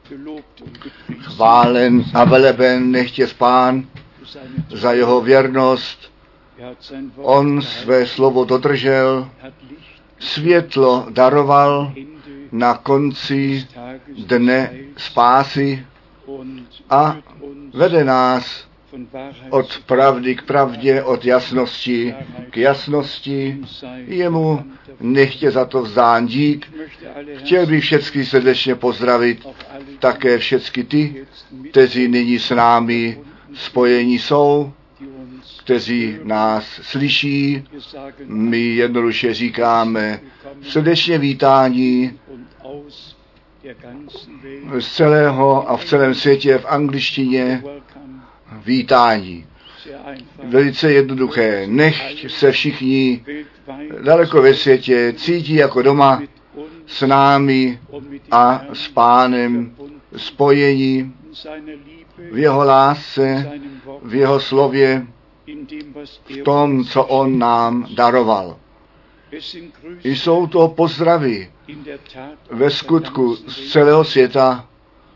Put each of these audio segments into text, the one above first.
Chválen a veleben nechtě Pán za jeho věrnost. On své slovo dodržel, světlo daroval na konci dne spásy a vede nás od pravdy k pravdě, od jasnosti k jasnosti. Jemu nechtě za to vzdán dík. Chtěl bych všechny srdečně pozdravit, také všechny ty, kteří nyní s námi spojení jsou, kteří nás slyší. My jednoduše říkáme srdečně vítání z celého a v celém světě v angličtině vítání. Velice jednoduché. Nechť se všichni daleko ve světě cítí jako doma s námi a s Pánem spojení v jeho lásce, v jeho slově, v tom, co on nám daroval. Jsou to pozdravy ve skutku z celého světa.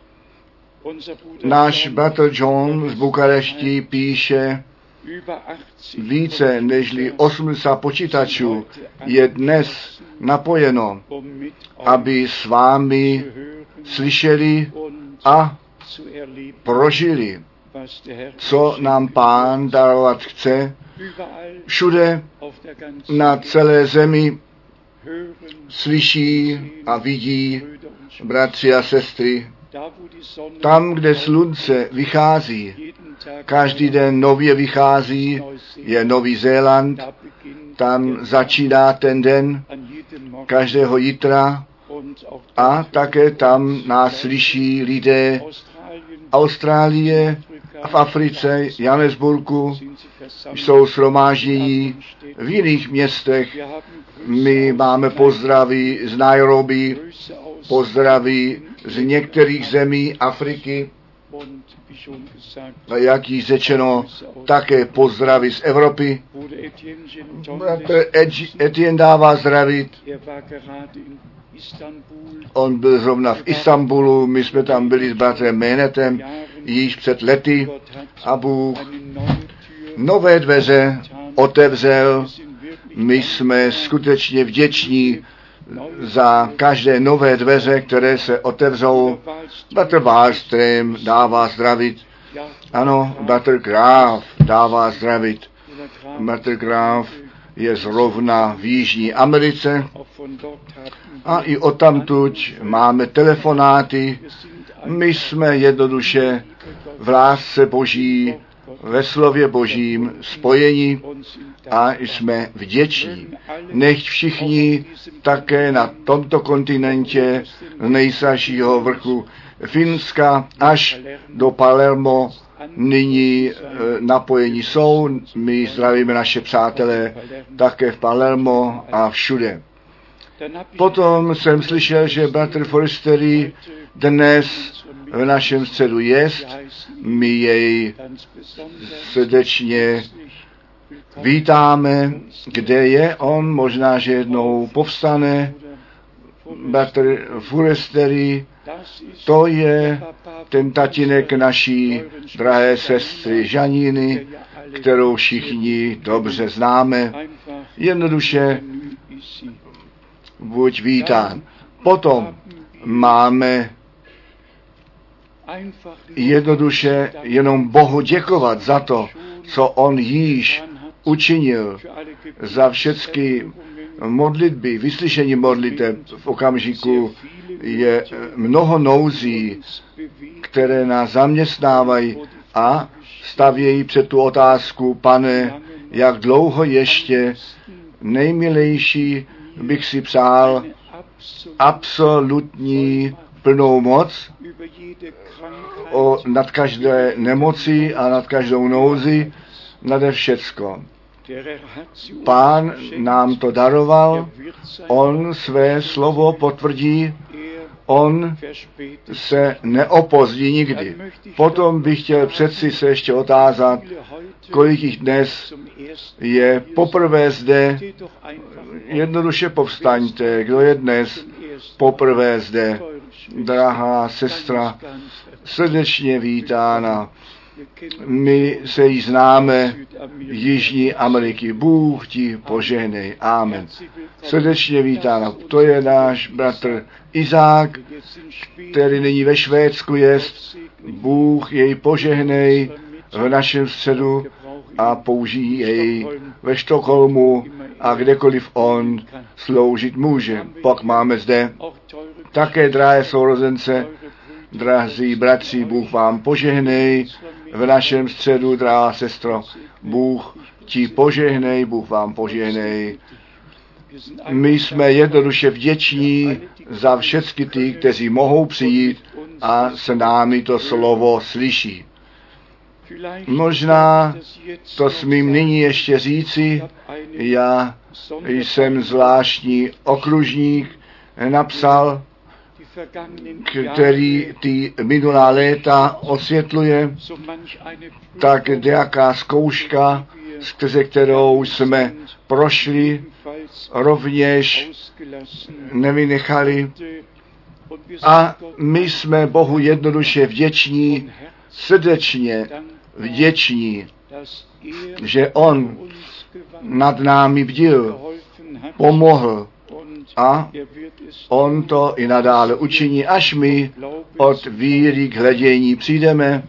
Náš bratr John z Bukarešti píše, více nežli 80 počítačů je dnes napojeno, aby s vámi slyšeli a prožili, co nám Pán darovat chce. Všude na celé zemi slyší a vidí bratři a sestry. Tam, kde slunce vychází, každý den nově vychází, je Nový Zéland, tam začíná ten den každého jitra a také tam nás slyší lidé Austrálie, v Africe, Johannesburgu, jsou shromáždění v jiných městech. My máme pozdravy z Nairobi, pozdravy z některých zemí Afriky, a jak již řečeno, také pozdravy z Evropy. Bratr Etienne dává zdravit. On byl zrovna v Istanbulu, my jsme tam byli s bratrem Ménetem již před lety a Bůh nové dveře otevřel. My jsme skutečně vděční za každé nové dveře, které se otevřou. Bratr Wallström dává zdravit. Ano, bratr Graf dává zdravit. Bratr Graf je zrovna v Jižní Americe a i odtamtud máme telefonáty. My jsme jednoduše v lásce Boží, ve slově Božím spojení a jsme vděční. Nechť všichni také na tomto kontinentě z nejstaršího vrchu Finska až do Palermo nyní napojení jsou. My zdravíme naše přátelé také v Palermo a všude. Potom jsem slyšel, že bratr Forestery dnes v našem středu jest. My jej srdečně vítáme, kde je on, možná, že jednou povstane. Bratr Forestery, to je ten tatínek naší drahé sestry Žaníny, kterou všichni dobře známe. Jednoduše buď vítán. Potom máme jednoduše jenom Bohu děkovat za to, co on již učinil, za všechny modlitby, vyslyšení modliteb v okamžiku je mnoho nouzí, které nás zaměstnávají a stavějí před tu otázku, Pane, jak dlouho ještě, nejmilejší bych si přál absolutní plnou moc nad každé nemoci a nad každou nouzi, nade všecko. Pán nám to daroval, on své slovo potvrdí, on se neopozdí nikdy. Potom bych chtěl přeci se ještě otázat, kolik jich dnes je poprvé zde. Jednoduše povstaňte, kdo je dnes poprvé zde. drahá sestra, srdečně vítána. My se jí známe Jižní Ameriky. Bůh ti požehnej. Amen. Srdečně vítána. To je náš bratr Izák, který nyní ve Švédsku jest. Bůh jej požehnej v našem středu a použijí jej ve Štokholmu a kdekoliv on sloužit může. Pak máme zde také drahé sourozence, drazí bratři, Bůh vám požehnej v našem středu, drahá sestro. Bůh ti požehnej, Bůh vám požehnej. My jsme jednoduše vděční za všechny ty, kteří mohou přijít a s námi to slovo slyší. Možná to smím nyní ještě říci, já jsem zvláštní okružník napsal, který ty minulá léta osvětluje, tak nějaká zkouška, skrze kterou jsme prošli, rovněž nevynechali. A my jsme Bohu jednoduše vděční, srdečně vděční, že on nad námi bdil, pomohl a on to i nadále učiní, až my od víry k hledění přijdeme.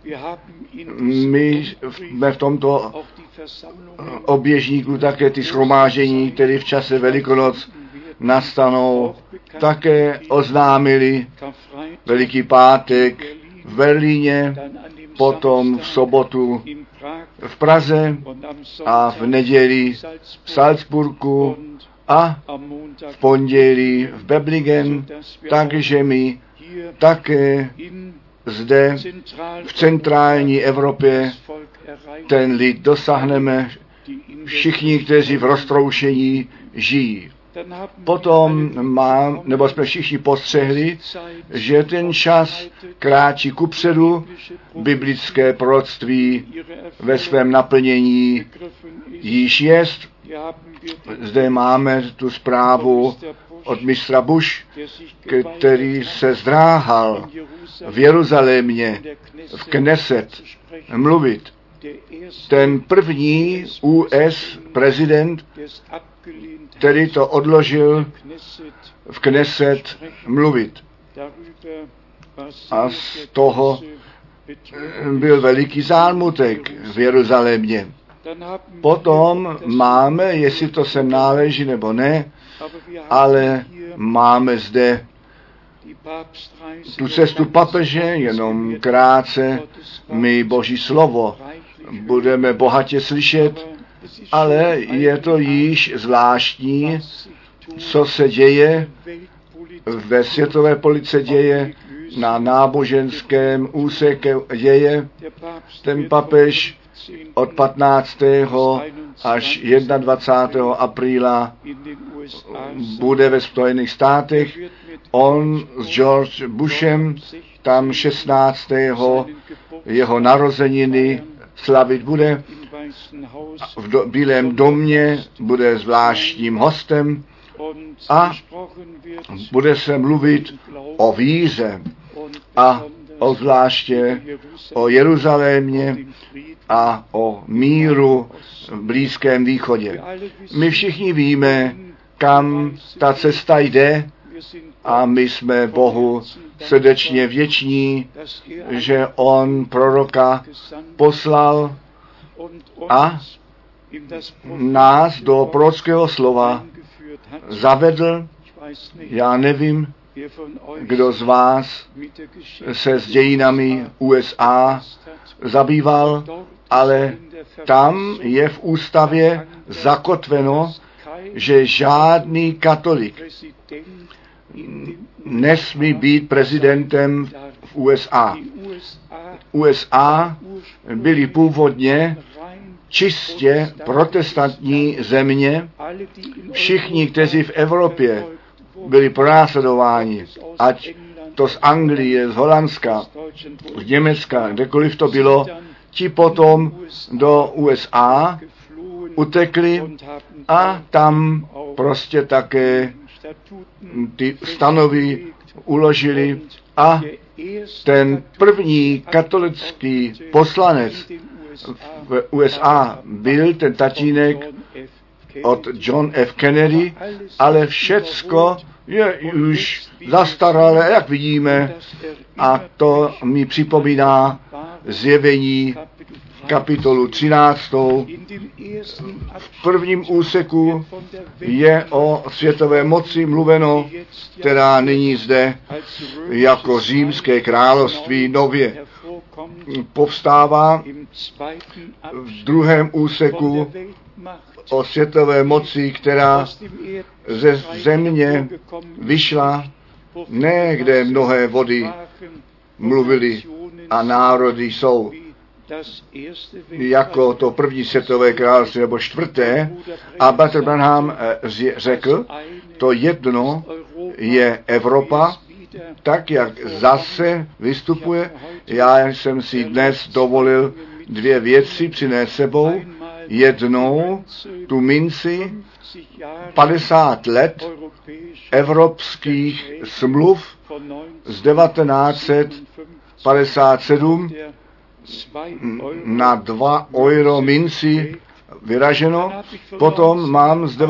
My jsme v tomto oběžníku také ty shromáždění, které v čase Velikonoc nastanou, také oznámili Veliký pátek v Berlíně, potom v sobotu v Praze a v neděli v Salzburgu a v pondělí v Böblingen, takže my také zde v centrální Evropě ten lid dosáhneme, všichni, kteří v roztroušení žijí. Potom jsme všichni postřehli, že ten čas kráčí kupředu, biblické proroctví ve svém naplnění již jest. Zde máme tu zprávu od mistra Bush, který se zdráhal v Jeruzalémě, v Kneset mluvit. Ten první US prezident, který to odložil v Kneset mluvit. A z toho byl veliký zálmutek v Jeruzalémě. Potom máme, jestli to sem náleží nebo ne, ale máme zde tu cestu papeže, jenom krátce my Boží slovo budeme bohatě slyšet, ale je to již zvláštní, co se děje ve světové politice děje, na náboženském úseku děje. Ten papež od 15. až 21. apríla bude ve Spojených státech. On s George Bushem tam 16. jeho narozeniny slavit bude. V Bílém domě bude zvláštním hostem a bude se mluvit o víře a zvláště o Jeruzalémě a o míru v Blízkém východě. My všichni víme, kam ta cesta jde a my jsme Bohu srdečně vděční, že on proroka poslal a nás do prorockého slova zavedl. Já nevím, kdo z vás se s dějinami USA zabýval, ale tam je v ústavě zakotveno, že žádný katolik nesmí být prezidentem v USA. USA byly původně čistě protestantní země. Všichni, kteří v Evropě byli pronásledováni, ať to z Anglie, z Holandska, z Německa, kdekoliv to bylo, ti potom do USA utekli a tam prostě také ty stanovy uložili a ten první katolický poslanec v USA byl ten tatínek od John F. Kennedy, ale všecko je už zastaralé, jak vidíme, a to mi připomíná Zjevení kapitolu 13. V prvním úseku je o světové moci mluveno, která nyní zde jako římské království nově povstává. V druhém úseku o světové moci, která ze země vyšla, ne kde mnohé vody mluvily a národy jsou, jako to první světové království nebo čtvrté. A Bratr Branham řekl, to jedno je Evropa, tak jak zase vystupuje. Já jsem si dnes dovolil dvě věci přinést sebou. Jednou tu minci 50 let evropských smluv z 1957 na 2 euro minci vyraženo. Potom mám z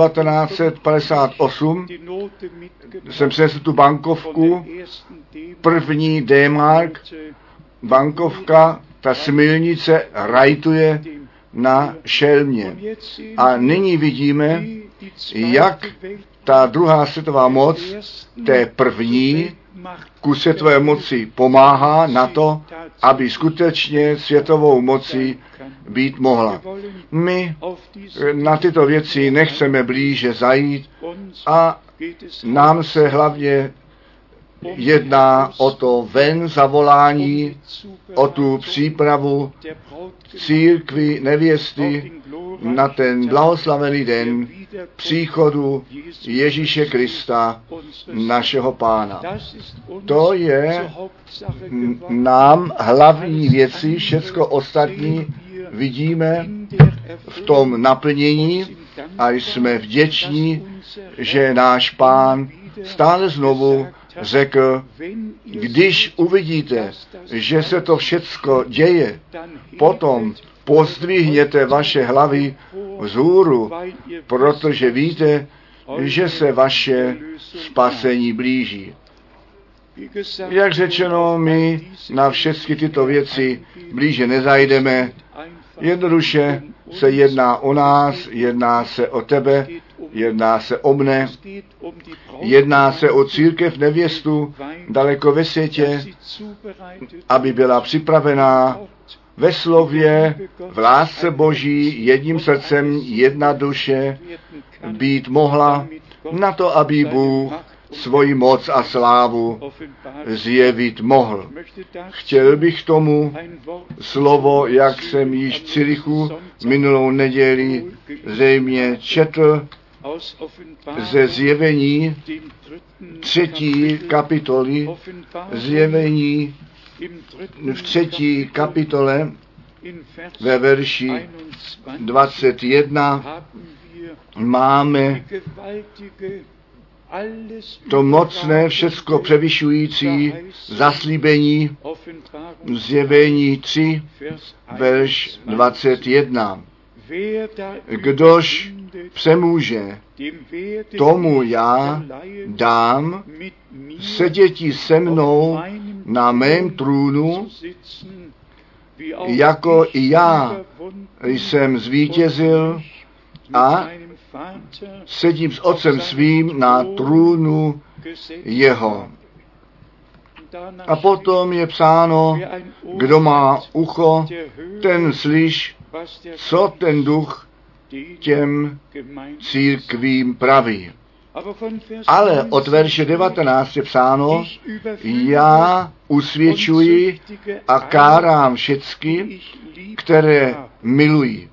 1958, jsem přinesl tu bankovku, první D-mark, bankovka, ta smilnice rajtuje na šelmě. A nyní vidíme, jak ta druhá světová moc té první ku světové moci pomáhá na to, aby skutečně světovou mocí být mohla. My na tyto věci nechceme blíže zajít a nám se hlavně jedná o to ven zavolání, o tu přípravu církvi nevěsty na ten blahoslavený den příchodu Ježíše Krista, našeho Pána. To je nám hlavní věci, všecko ostatní vidíme v tom naplnění a jsme vděční, že náš Pán stále znovu řekl, když uvidíte, že se to všecko děje, potom pozdvihněte vaše hlavy vzhůru, protože víte, že se vaše spasení blíží. Jak řečeno, my na všechny tyto věci blíže nezajdeme. Jednoduše se jedná o nás, jedná se o tebe, jedná se o mne, jedná se o církev nevěstu daleko ve světě, aby byla připravená ve slově, v lásce Boží, jedním srdcem, jedna duše být mohla na to, aby Bůh svoji moc a slávu zjevit mohl. Chtěl bych tomu slovo, jak jsem již v Cirichu minulou neděli zřejmě četl, ze Zjevení 3. kapitoly, Zjevení v 3. kapitole ve verši 21 máme to mocné, všecko převyšující zaslíbení, Zjevení 3, verš 21. Kdož přemůže, tomu já dám seděti se mnou na mém trůnu, jako i já jsem zvítězil a sedím s Otcem svým na trůnu jeho. A potom je psáno, kdo má ucho, ten slyš, co ten duch těm církvím praví. Ale od verše 19 je psáno, já usvědčuji a kárám všecky, které milují.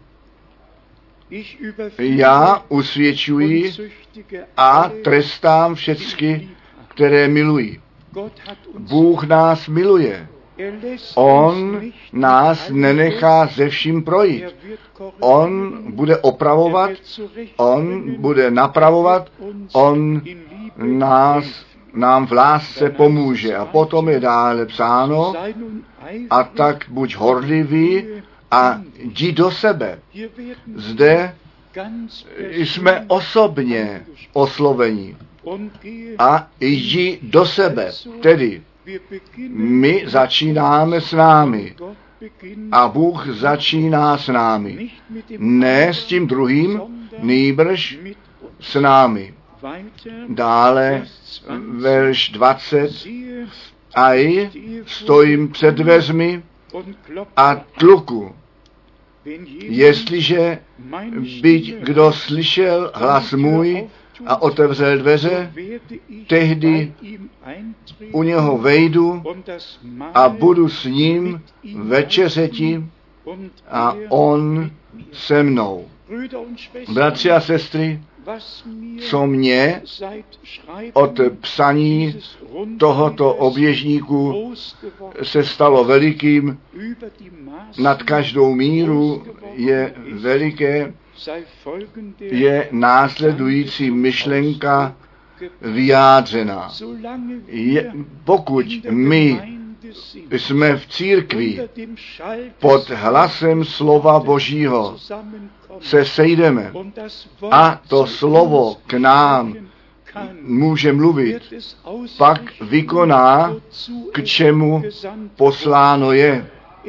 Já usvědčuji a trestám všecky, které milují. Bůh nás miluje. On nás nenechá ze vším projít. On bude opravovat, on bude napravovat, on nás nám v lásce pomůže. A potom je dále psáno, a tak buď horlivý a jdi do sebe. Zde jsme osobně osloveni. A jdi do sebe. Tedy my začínáme s námi. A Bůh začíná s námi. Ne s tím druhým, nýbrž s námi. Dále verš 20. A stojím před dveřmi a tluku. Jestliže byť kdo slyšel hlas můj a otevřel dveře, tehdy u něho vejdu a budu s ním večeřeti a on se mnou. Bratři a sestry, co mě od psaní tohoto oběžníku se stalo velikým, nad každou míru je veliké, je následující myšlenka vyjádřena. Pokud my jsme v církvi pod hlasem slova Božího se sejdeme a to slovo k nám může mluvit, pak vykoná, k čemu posláno je.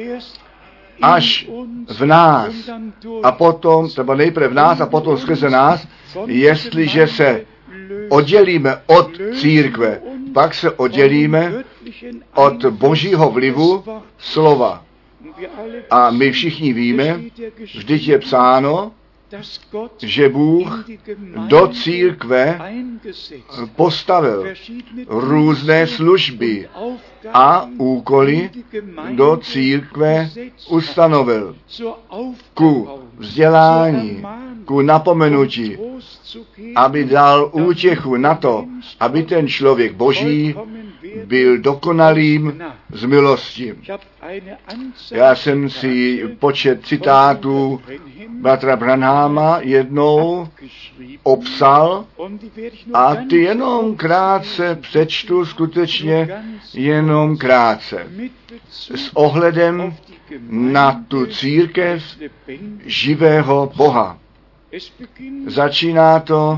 Až v nás a potom, třeba nejprve v nás a potom skrze nás, jestliže se oddělíme od církve, pak se oddělíme od Božího vlivu slova. A my všichni víme, vždyť je psáno, že Bůh do církve postavil různé služby a úkoly do církve ustanovil ku vzdělání, ku napomenutí, aby dal útěchu na to, aby ten člověk Boží byl dokonalým z milosti. Já jsem si počet citátů bratra Branhama jednou obsal a ty jenom krátce přečtu, skutečně jenom krátce. S ohledem na tu církev živého Boha. Začíná to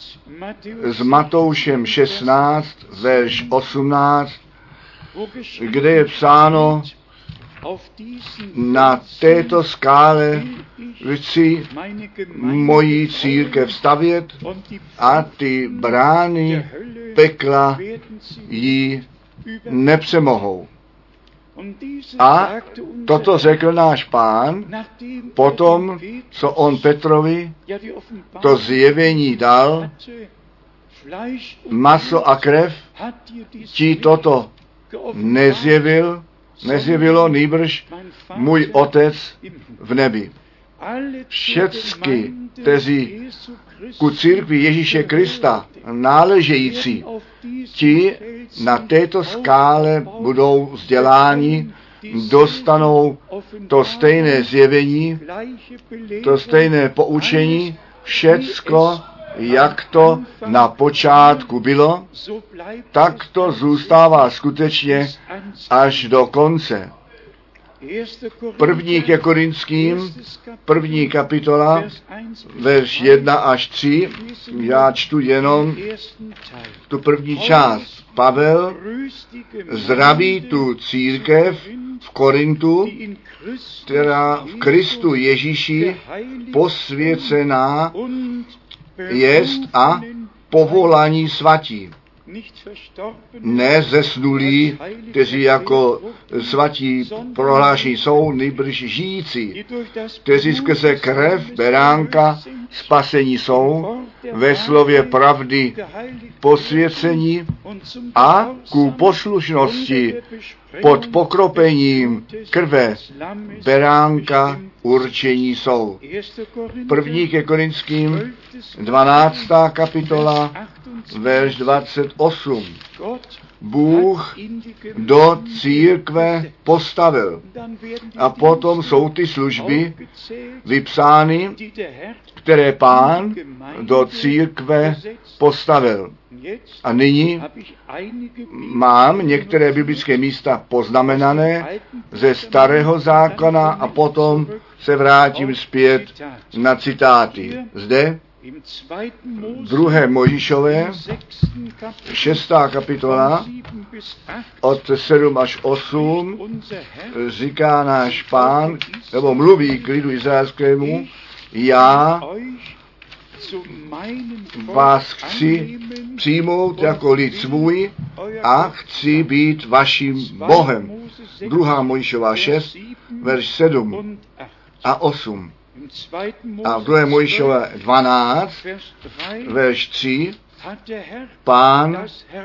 s Matoušem 16, verš 18, kde je psáno, na této skále chci moji církev stavět a ty brány pekla ji nepřemohou. A toto řekl náš Pán potom, co on Petrovi to zjevení dal, maso a krev ti toto nezjevilo, nýbrž můj Otec v nebi. Všecky, kteří ku církvi Ježíše Krista náležející, ti na této skále budou vzděláni, dostanou to stejné zjevení, to stejné poučení, všecko, jak to na počátku bylo, tak to zůstává skutečně až do konce. První ke Korinským, 1. kapitola, verš 1 až 3, já čtu jenom tu první část. Pavel zdraví tu církev v Korintu, která v Kristu Ježíši posvěcená jest a povolání svatí. Ne zesnulí, kteří jako svatí prohlášení jsou, nýbrž žijící, kteří skrze krev beránka spasení jsou, ve slově pravdy posvěcení a ku poslušnosti pod pokropením krve beránka určení jsou. 1. ke Korinským, 12. kapitola, verš 28. Bůh do církve postavil. A potom jsou ty služby vypsány, které Pán do církve postavil. A nyní mám některé biblické místa poznamenané ze Starého zákona a potom se vrátím zpět na citáty. Zde 2. Mojžíšové, 6. kapitola, od 7 až 8, říká náš Pán, nebo mluví k lidu izraelskému, já vás chci přijmout jako lid svůj a chci být vaším Bohem. 2. Mojžíšova 6, verš 7 a 8. A v 2. Mojžíšové 12, verš 3, Pán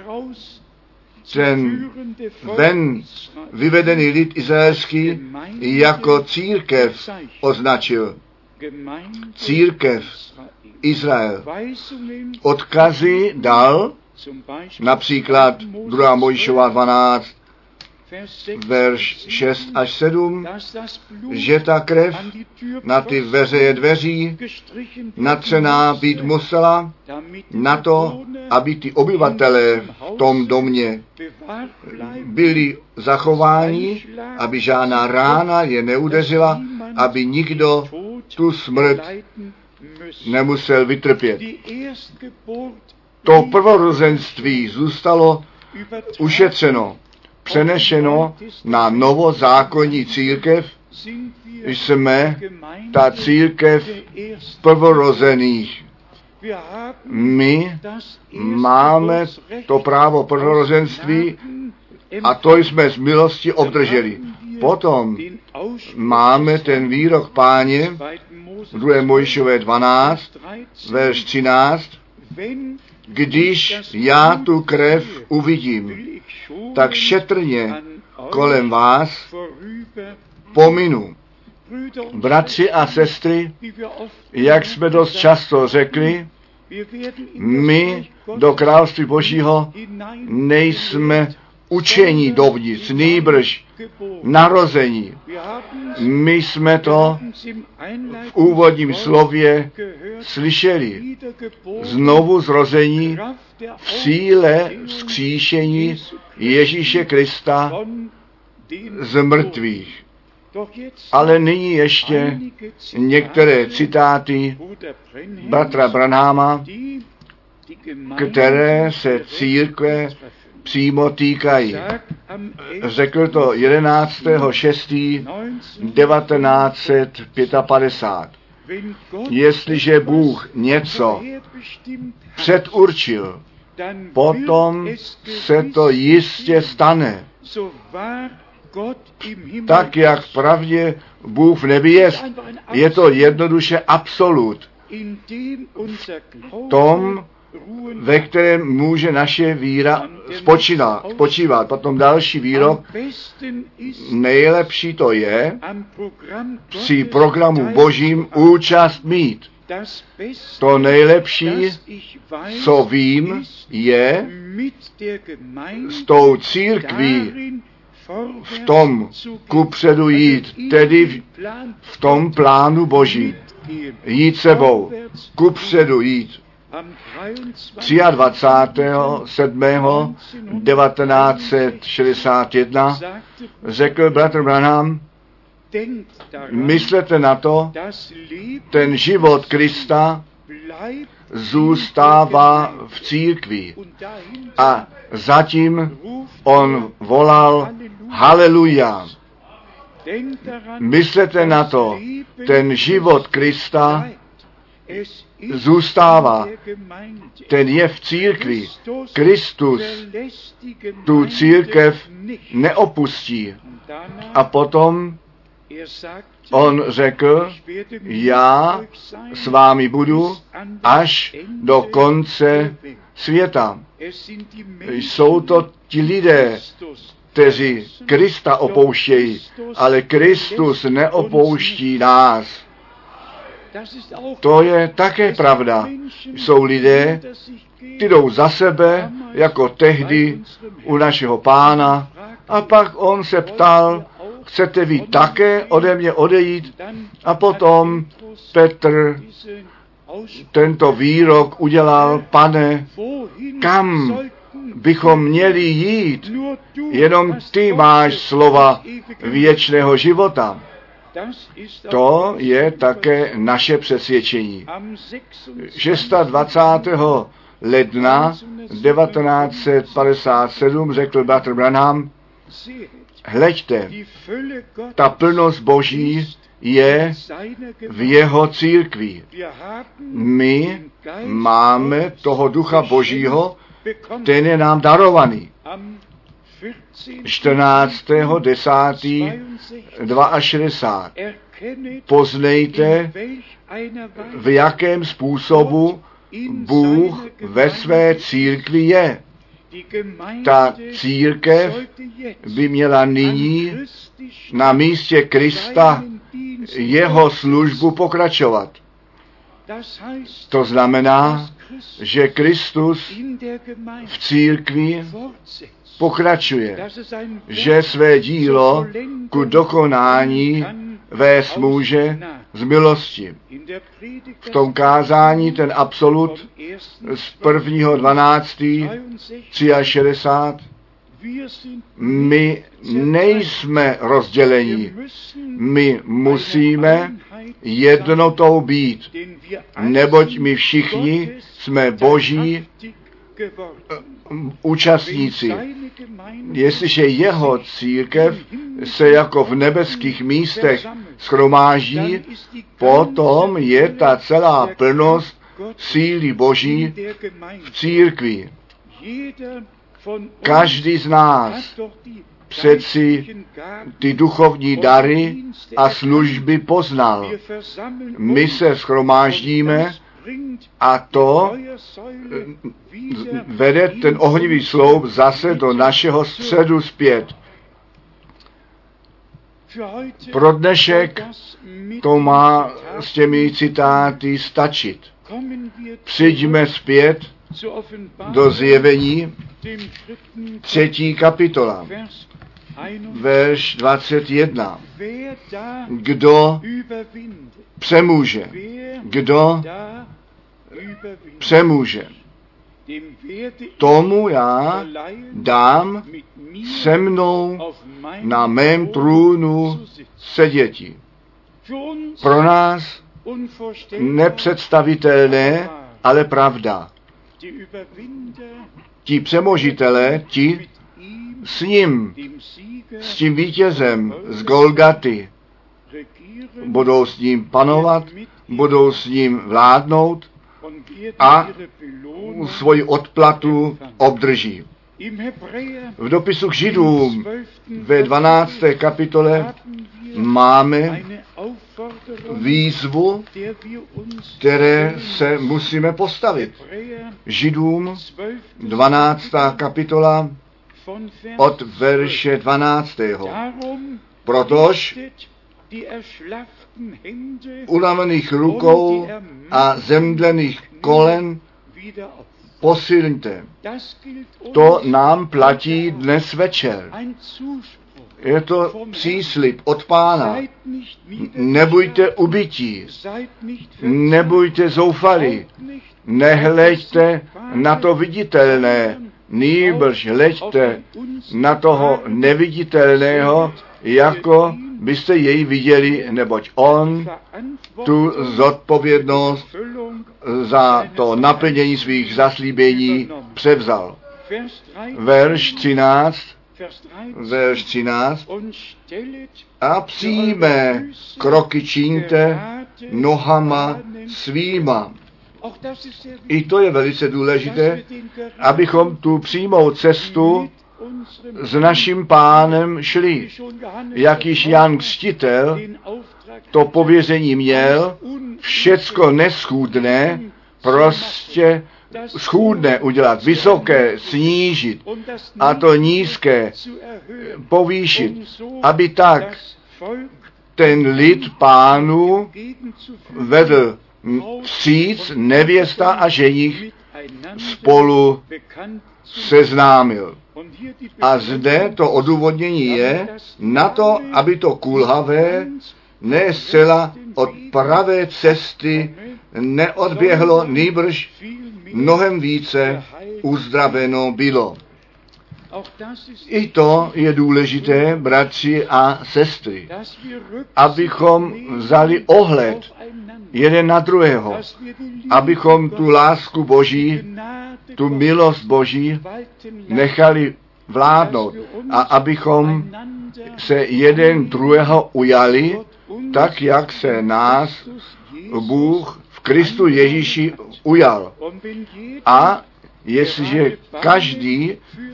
ten ven vyvedený lid izraelský jako církev označil. Církev Izrael. Odkazy dal, například 2. Mojžíšova 12, verš 6 až 7, že ta krev na ty veřeje dveří natřená být musela na to, aby ty obyvatelé v tom domě byli zachováni, aby žádná rána je neudeřila, aby nikdo tu smrt nemusel vytrpět. To prvorozenství zůstalo ušetřeno, přenešeno na novozákonní církev. Jsme ta církev prvorozených. My máme to právo prvorozenství a to jsme z milosti obdrželi. Potom máme ten výrok Páně v 2. Mojžíšové 12, verš 13, když já tu krev uvidím, tak šetrně kolem vás pominu. Bratři a sestry, jak jsme dost často řekli, my do království Božího nejsme učení dovnitř, nýbrž narození. My jsme to v úvodním slově slyšeli. Znovu zrození v síle vzkříšení Ježíše Krista z mrtvých. Ale nyní ještě některé citáty bratra Branhama, které se církve přímo týkají. Řekl to 11.6.1955. Jestliže Bůh něco předurčil, potom se to jistě stane. Tak, jak v pravdě Bůh v nebi je to jednoduše absolut. V tom, ve kterém může naše víra spočívat. Potom další výrok. Nejlepší to je při programu Božím účast mít. To nejlepší, co vím, je s tou církví v tom kupředu jít, tedy v tom plánu Boží. Jít sebou, kupředu jít. 23.7.1961 řekl bratr Branham, myslete na to, ten život Krista zůstává v církvi. A zatím on volal haleluja. Myslete na to, ten život Krista zůstává. Ten je v církvi. Kristus tu církev neopustí. A potom on řekl, já s vámi budu až do konce světa. Jsou to ti lidé, kteří Krista opouštějí, ale Kristus neopouští nás. To je také pravda. Jsou lidé, ty jdou za sebe, jako tehdy u našeho Pána, a pak on se ptal, chcete vy také ode mě odejít? A potom Petr tento výrok udělal, Pane, kam bychom měli jít? Jenom ty máš slova věčného života. To je také naše přesvědčení. 26. ledna 1957 řekl bratr Branham, hleďte, ta plnost Boží je v jeho církvi. My máme toho Ducha Božího, ten je nám darovaný. 14.10.62. Poznejte, v jakém způsobu Bůh ve své církvi je. Ta církev by měla nyní na místě Krista jeho službu pokračovat. To znamená, že Kristus v církvi pokračuje, že své dílo ku dokonání vést může z milosti. V tom kázání ten absolut z 1.12.63 my nejsme rozdělení. My musíme jednotou být, neboť my všichni jsme Boží účastníci. Jestliže jeho církev se jako v nebeských místech shromáždí, potom je ta celá plnost síly Boží v církvi. Každý z nás přeci ty duchovní dary a služby poznal. My se shromáždíme a to vede ten ohnivý sloup zase do našeho středu zpět. Pro dnešek to má s těmi citáty stačit. Přijďme zpět do Zjevení 3. kapitola, verš 21. Kdo přemůže? Kdo přemůže? Tomu já dám se mnou na mém trůnu seděti. Pro nás nepředstavitelné, ale pravda. Ti přemožitelé, ti s ním, s tím vítězem z Golgaty, budou s ním panovat, budou s ním vládnout a svoji odplatu obdrží. V dopisu k Židům ve 12. kapitole máme výzvu, které se musíme postavit. Židům 12. kapitola od verše 12. Protož unavených rukou a zemdlených kolen posilňte. To nám platí dnes večer. Je to příslib od Pána. Nebuďte ubití, nebuďte zoufalí, nehleďte na to viditelné, nýbrž hleďte na toho neviditelného, jako byste jej viděli, neboť on tu zodpovědnost za to naplnění svých zaslíbení převzal. Verš 13. A přímé kroky čiňte nohama svýma. I to je velice důležité, abychom tu přímou cestu s naším Pánem šli. Jak již Jan Křtitel to pověření měl, všecko neschůdné, prostě schůdné udělat, vysoké snížit a to nízké povýšit, aby tak ten lid Pánu vedl vstříc, nevěsta a ženich spolu seznámil. A zde to odůvodnění je na to, aby to kulhavé ne zcela od pravé cesty neodběhlo, nýbrž mnohem více uzdraveno bylo. I to je důležité, bratři a sestry, abychom vzali ohled jeden na druhého, abychom tu lásku Boží, tu milost Boží nechali vládnout a abychom se jeden druhého ujali, tak jak se nás Bůh v Kristu Ježíši ujal. A jestliže každý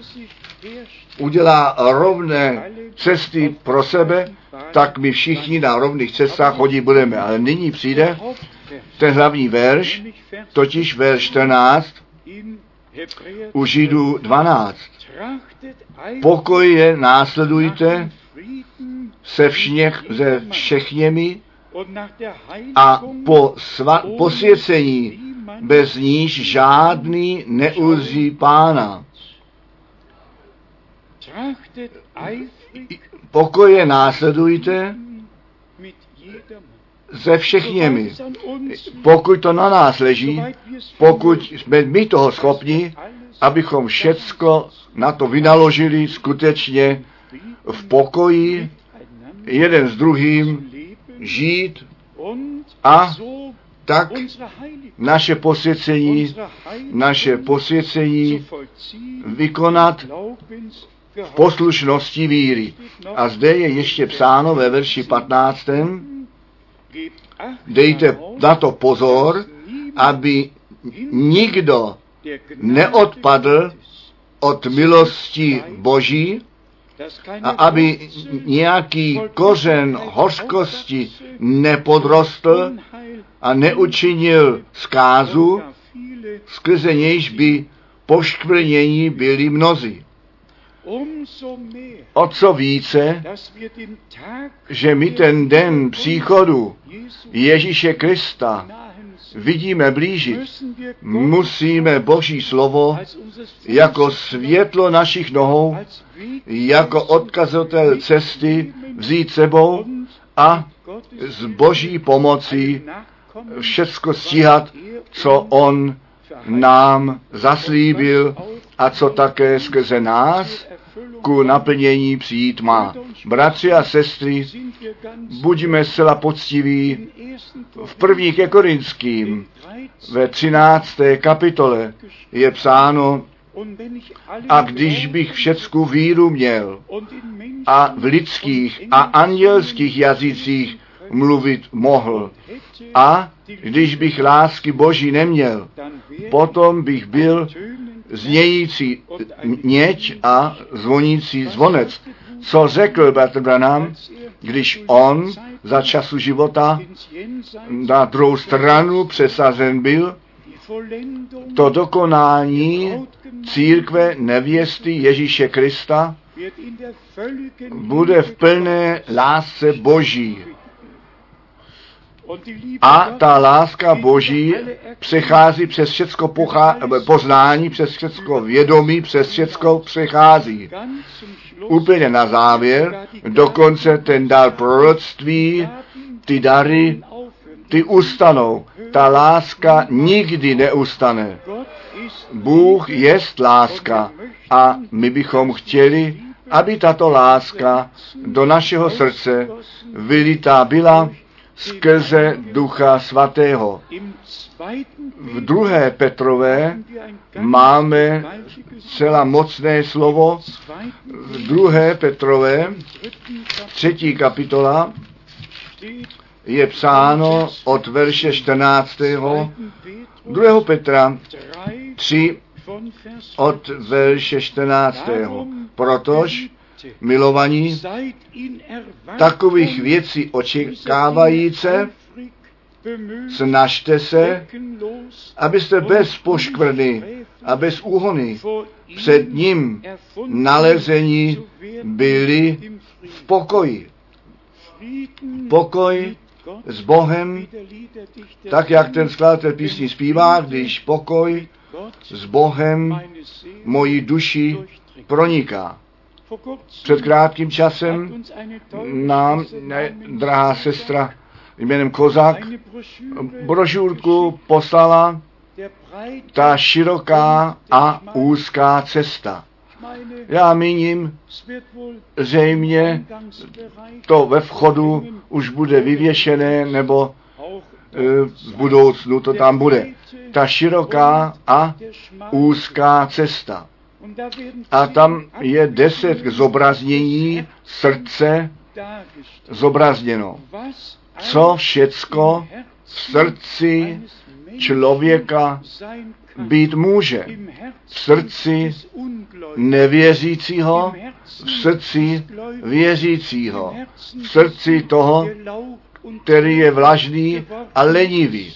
udělá rovné cesty pro sebe, tak my všichni na rovných cestách chodit budeme. Ale nyní přijde ten hlavní verš, totiž verš 14, u Židů 12. Pokoje následujte se všechněmi a po posvěcení, bez níž žádný neuzí Pána. Pokoje následujte se všechněmi. Pokud to na nás leží, pokud jsme my toho schopni, abychom všecko na to vynaložili skutečně v pokoji, jeden s druhým žít a tak naše posvěcení vykonat v poslušnosti víry. A zde je ještě psáno ve verši 15. Dejte na to pozor, aby nikdo neodpadl od milosti Boží a aby nějaký kořen hořkosti nepodrostl a neučinil zkázu, skrze nějž by poškvrnění byli mnozí. O co více, že my ten den příchodu Ježíše Krista vidíme blížit, musíme Boží slovo jako světlo našich nohou, jako odkazatel cesty vzít sebou a s Boží pomocí všecko stíhat, co on nám zaslíbil a co také skrze nás ku naplnění přijít má. Bratři a sestry, buďme zcela poctiví. V 1. ke Korinským ve 13. kapitole je psáno: a když bych všecku víru měl a v lidských a andělských jazycích mluvit mohl, a když bych lásky Boží neměl, potom bych byl znějící něť a zvonící zvonec. Co řekl bratr Branham, když on za času života na druhou stranu přesazen byl, to dokonání církve nevěsty Ježíše Krista bude v plné lásce Boží. A ta láska Boží přechází přes všecko poznání, přes všecko vědomí, přes všecko přechází. Úplně na závěr, dokonce ten dar proroctví, ty dary, ty ustanou. Ta láska nikdy neustane. Bůh jest láska a my bychom chtěli, aby tato láska do našeho srdce vylitá byla skrze Ducha Svatého. V 2. Petrové máme celá mocné slovo. V 2. Petrové 3. kapitola je psáno od verše 14. 2. Petra 3 od verše 14. Protož, milovaní, takových věcí očekávajíce, snažte se, abyste bez poškvrny a bez úhony před ním nalezení byli v pokoji. pokoj s Bohem, tak jak ten skladatel písní zpívá, když pokoj s Bohem moji duši proniká. Před krátkým časem nám drahá sestra jménem Kozák brožurku poslala Ta široká a úzká cesta. Já míním, zřejmě to ve vchodu už bude vyvěšené, nebo v budoucnu to tam bude. Ta široká a úzká cesta. A tam je 10 zobraznění srdce zobrazněno. Co všecko v srdci člověka být může. V srdci nevěřícího, v srdci věřícího, v srdci toho, který je vlažný a lenivý.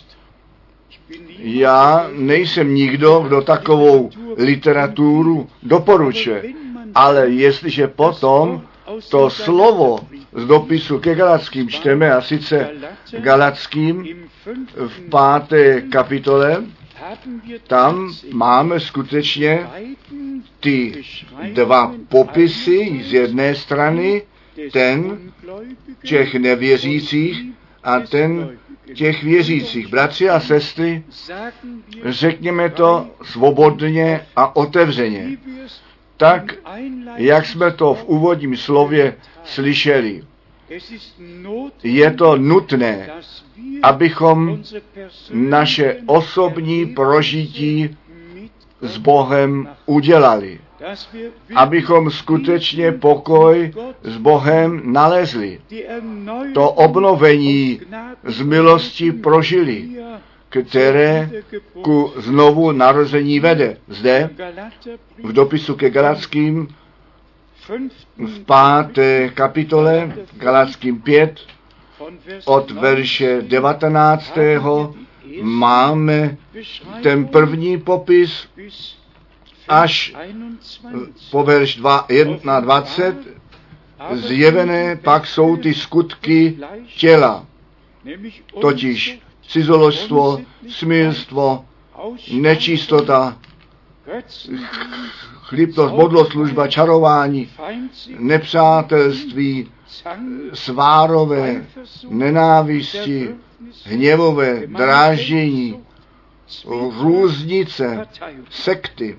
Já nejsem nikdo, kdo takovou literaturu doporučuje, ale jestliže potom to slovo z dopisu ke Galatským čteme, a sice Galatským v 5. kapitole, tam máme skutečně ty 2 popisy z jedné strany, ten těch nevěřících a ten těch věřících. Bratři a sestry, řekněme to svobodně a otevřeně, tak, jak jsme to v úvodním slově slyšeli. Je to nutné, abychom naše osobní prožití s Bohem udělali. Abychom skutečně pokoj s Bohem nalezli. To obnovení z milosti prožili, které ku znovu narození vede. Zde v dopisu ke Galatským v 5. kapitole, Galatským 5, od verše 19. máme ten první popis až po verš 21. Zjevené pak jsou ty skutky těla, totiž cizoložstvo, smilstvo, nečistota, chlipnost, modloslužba, čarování, nepřátelství, svárové, nenávisti, hněvové, dráždění, různice, sekty.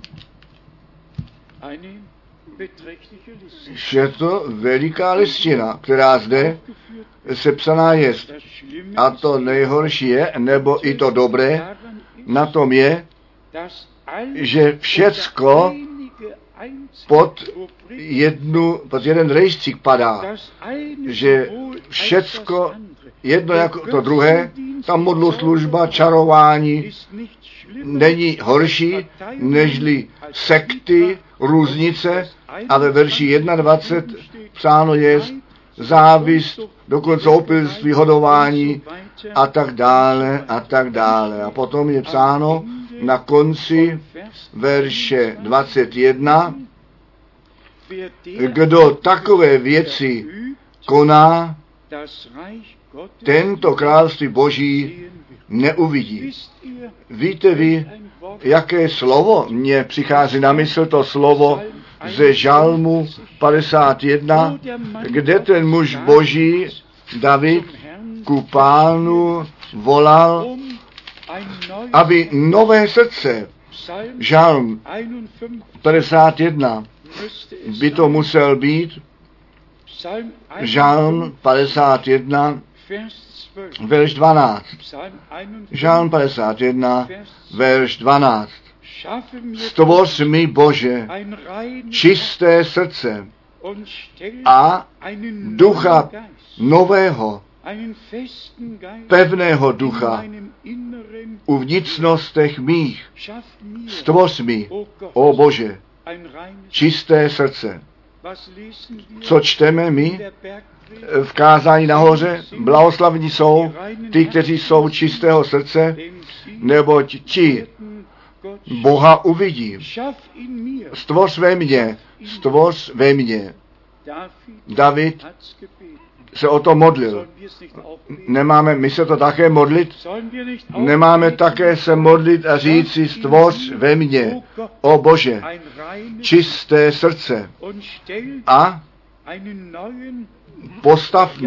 Je to veliká listina, která zde sepsaná je. A to nejhorší je, nebo i to dobré, na tom je, že všecko pod jeden rejstřík padá, že všecko jedno jako to druhé, ta modloslužba, čarování není horší, nežli sekty, různice, a ve verši 21 psáno je závist, dokonce opilství, hodování a tak dále a tak dále. A potom je psáno na konci verše 21, kdo takové věci koná, tento království Boží neuvidí. Víte vy, jaké slovo mně přichází na mysl, to slovo ze Žalmu 51, kde ten muž Boží David ku Pánu volal, aby nové srdce, Žalm 51, by to musel být, Žalm 51, verš 12. Žalm 51, verš 12. Stvoř mi, Bože, čisté srdce a ducha nového, pevného ducha u vnitřnostech mých. Stvoř mi, o Bože, čisté srdce. Co čteme my v kázání nahoře? Blahoslavní jsou ty, kteří jsou čistého srdce, neboť ti Boha uvidí. Stvoř ve mně. David se o to modlil. Nemáme my se to také modlit? Nemáme také se modlit a říct si, stvoř ve mně, o Bože, čisté srdce a postav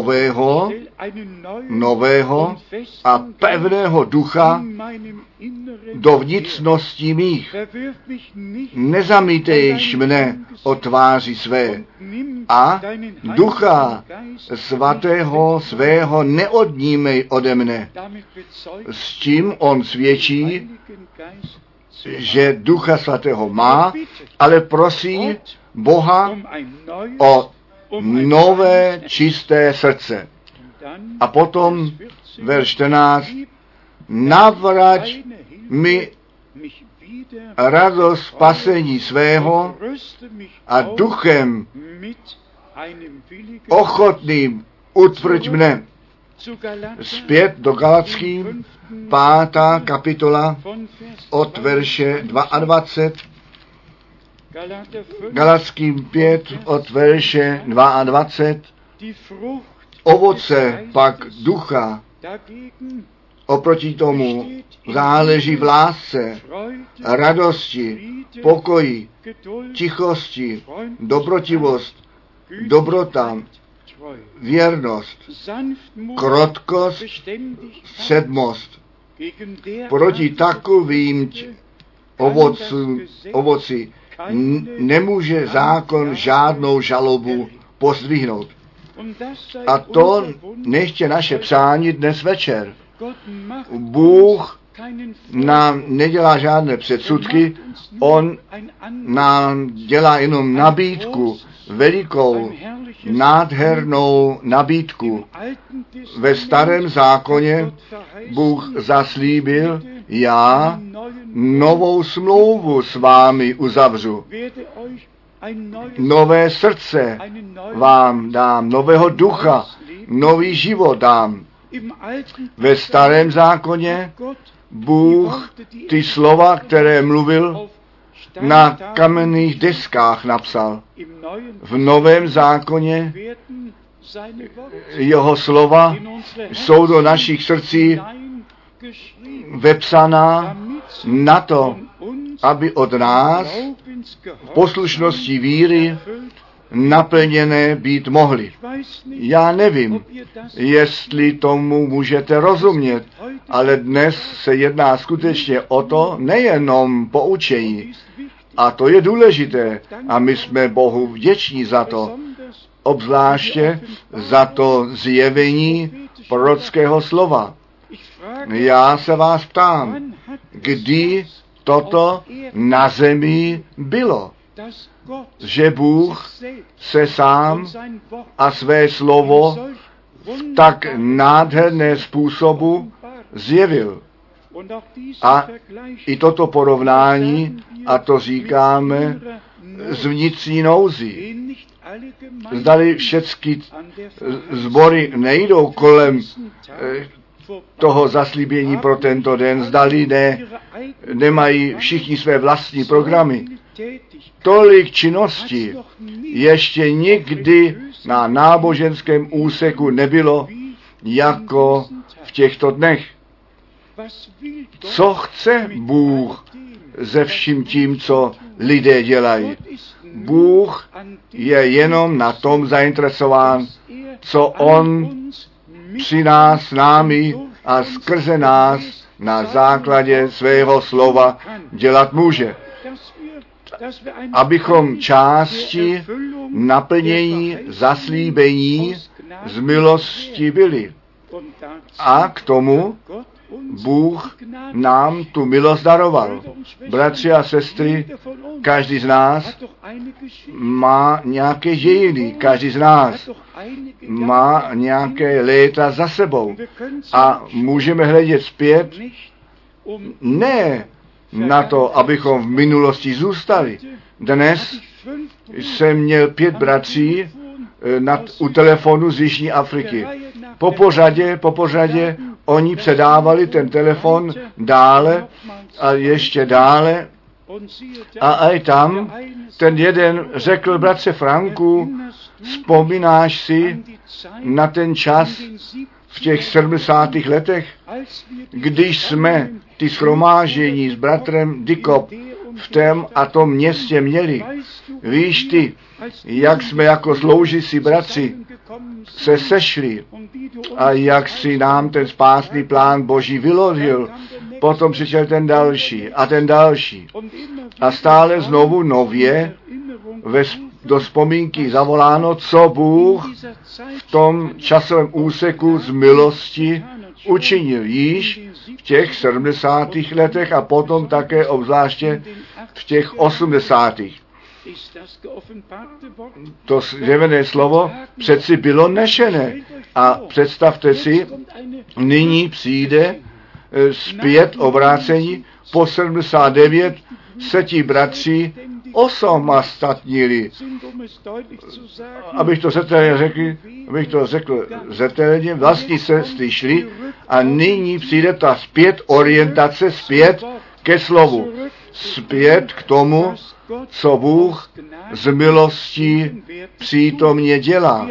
nového a pevného ducha do vnitřností mých. Nezamítejš mne od tváři své a ducha svatého svého neodnímej ode mne. S tím on svědčí, že ducha svatého má, ale prosí Boha o nové čisté srdce. A potom verš 14, navrať mi radost spasení svého a duchem ochotným utvrď mne. Zpět do Galatským, 5. kapitola, od verše 22. Galatským 5 od verše 22. Ovoce pak ducha oproti tomu záleží v lásce, radosti, pokoji, tichosti, dobrotivost, dobrota, věrnost, krotkost, sedmost. Proti takovým ovoci nemůže zákon žádnou žalobu pozdvihnout. A to nechtě naše přání dnes večer. Bůh nám nedělá žádné předsudky, on nám dělá jenom nabídku, velikou, nádhernou nabídku. Ve starém zákoně Bůh zaslíbil, já novou smlouvu s vámi uzavřu. Nové srdce vám dám, nového ducha, nový život dám. Ve starém zákoně Bůh ty slova, které mluvil, na kamenných deskách napsal. V novém zákoně jeho slova jsou do našich srdcí vepsaná na to, aby od nás v poslušnosti víry naplněné být mohly. Já nevím, jestli tomu můžete rozumět, ale dnes se jedná skutečně o to, nejenom poučení. A to je důležité a my jsme Bohu vděční za to, obzvláště za to zjevení prorockého slova. Já se vás ptám, kdy toto na zemi bylo, že Bůh se sám a své slovo v tak nádherné způsobu zjevil. A i toto porovnání, a to říkáme z vnitřní nouzy. Zdali všechny sbory nejdou kolem toho zaslíbení pro tento den, zdali nemají všichni své vlastní programy. Tolik činností ještě nikdy na náboženském úseku nebylo jako v těchto dnech. Co chce Bůh ze vším tím, co lidé dělají? Bůh je jenom na tom zainteresován, co on při nás s námi a skrze nás na základě svého slova dělat může. Abychom části naplnění zaslíbení z milosti byli. A k tomu Bůh nám tu milost daroval. Bratři a sestry, každý z nás má nějaké dějiny, každý z nás má nějaké léta za sebou. A můžeme hledět zpět, ne na to, abychom v minulosti zůstali. Dnes jsem měl 5 bratří u telefonu z Jižní Afriky. Po pořadě oni předávali ten telefon dále a ještě dále. A i tam ten jeden řekl, bratře Franku, Vzpomínáš si na ten čas v těch 70. letech, když jsme ty shromáždění s bratrem Dikop v tom a tom městě měli? Víš ty, jak jsme jako sloužící bratři se sešli a jak si nám ten spásný plán Boží vyložil. Potom přišel ten další a ten další. A stále znovu nově do vzpomínky zavoláno, co Bůh v tom časovém úseku z milosti učinil již v těch 70. letech a potom také obzvláště v těch 80. To zjevené slovo přeci bylo nešené. A představte si, nyní přijde zpět obrácení po 79 se ti bratři osamostatnili. Abych to řekl zetelně, vlastně se slyšeli a nyní přijde ta zpět orientace, zpět ke slovu, zpět k tomu, co Bůh z milostí přítomně dělá.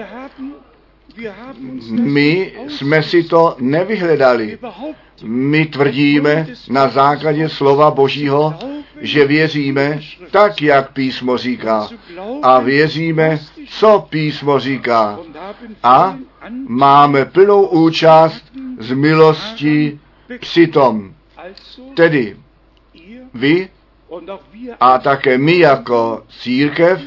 My jsme si to nevyhledali. My tvrdíme na základě slova Božího, že věříme tak, jak písmo říká. A věříme, co písmo říká. A máme plnou účast z milostí přitom. Tedy vy a také my jako církev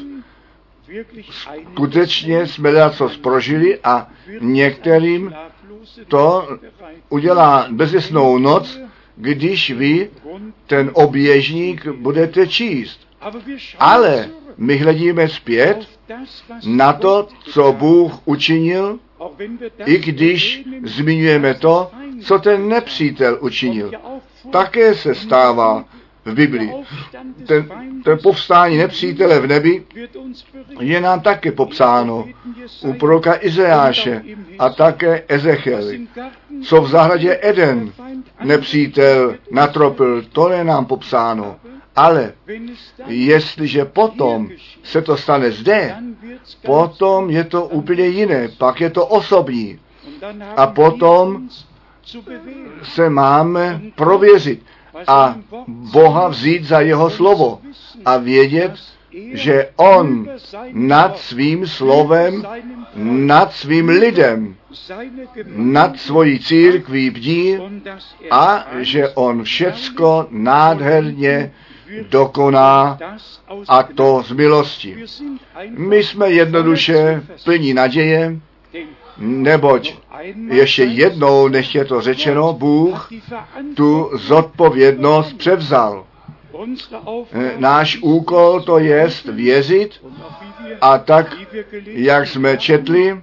skutečně jsme něco prožili a některým to udělá bezesnou noc, když vy ten oběžník budete číst. Ale my hledíme zpět na to, co Bůh učinil, i když zmiňujeme to, co ten nepřítel učinil. Také se stává v Biblii. Ten povstání nepřítele v nebi je nám také popsáno u proroka Izajáše a také Ezechieli. Co v zahradě Eden nepřítel natropil, to je nám popsáno. Ale jestliže potom se to stane zde, potom je to úplně jiné, pak je to osobní. A potom se máme prověřit a Boha vzít za jeho slovo a vědět, že on nad svým slovem, nad svým lidem, nad svojí církví bdí a že on všecko nádherně dokoná a to z milosti. My jsme jednoduše plní naděje, neboť ještě jednou, než je to řečeno, Bůh tu zodpovědnost převzal. Náš úkol to jest věřit a tak, jak jsme četli,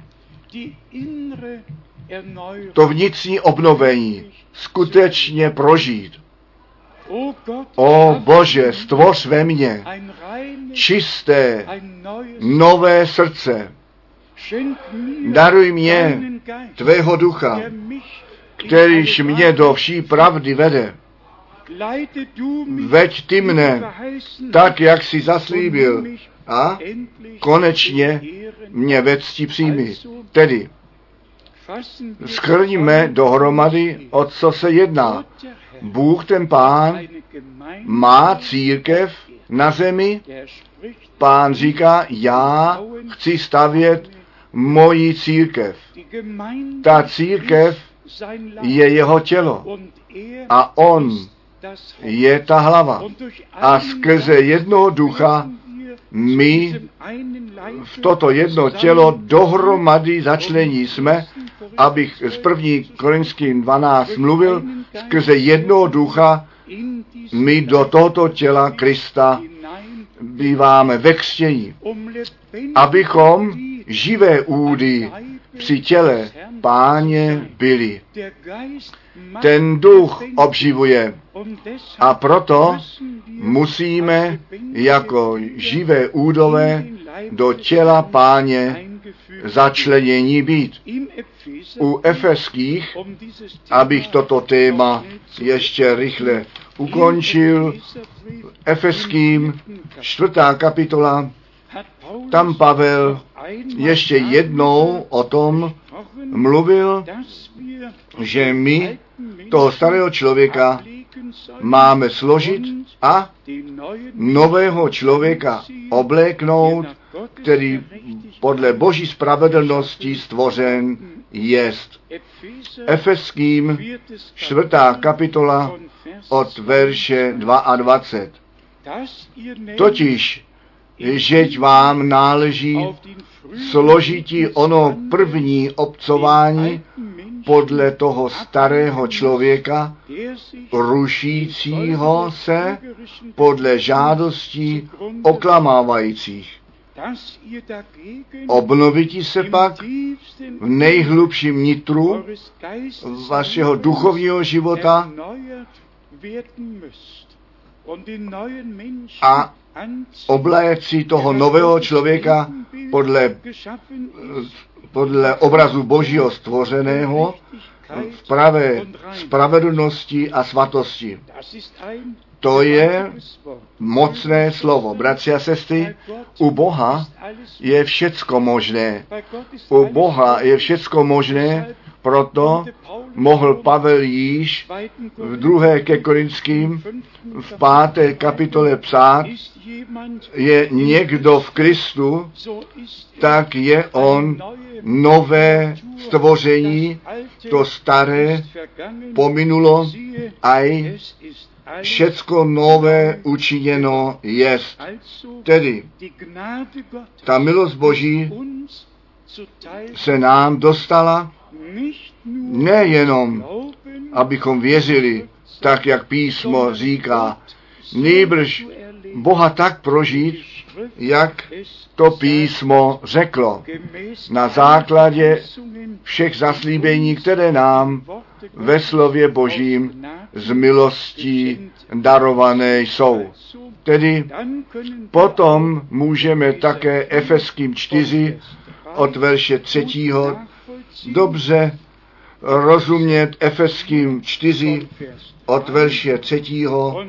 to vnitřní obnovení skutečně prožít. O Bože, stvoř ve mně čisté, nové srdce. Daruj mě tvého ducha, kterýž mě do vší pravdy vede. Veď ty mne, tak jak jsi zaslíbil, a konečně mě ve cti přijmi. Tedy shrníme dohromady, o co se jedná. Bůh ten Pán má církev na zemi. Pán říká, já chci stavět moji církev. Ta církev je jeho tělo a on je ta hlava. A skrze jednoho ducha my v toto jedno tělo dohromady začlení jsme, abych z 1. Korinským 12 mluvil, skrze jednoho ducha my do tohoto těla Krista býváme ve křtění, abychom živé údy při těle Páně byli. Ten duch obživuje a proto musíme jako živé údové do těla Páně začlenění být. U Efeských, abych toto téma ještě rychle ukončil, Efeským 4. kapitola, tam Pavel ještě jednou o tom mluvil, že my toho starého člověka máme složit a nového člověka obléknout, který podle Boží spravedlnosti stvořen jest. Efeským 4. kapitola od verše 22. Totiž, žeť vám náleží složití ono první obcování podle toho starého člověka, rušícího se podle žádostí oklamávajících. Obnovití se pak v nejhlubším nitru vašeho duchovního života a obléct si toho nového člověka podle obrazu Božího stvořeného v pravé spravedlnosti a svatosti. To je mocné slovo. Bratři a sestry, u Boha je všecko možné. U Boha je všecko možné, proto mohl Pavel již v 2. ke Korinským v 5. kapitole psát, je někdo v Kristu, tak je on nové stvoření, to staré pominulo, aj všecko nové učiněno jest. Tedy ta milost Boží se nám dostala nejenom, abychom věřili, tak jak písmo říká, nýbrž Boha tak prožít, jak to písmo řeklo, na základě všech zaslíbení, které nám ve slově Božím z milostí darované jsou. Tedy potom můžeme také Efeským 4 od verše 3. dobře rozumět Efeským 4 od verše 3.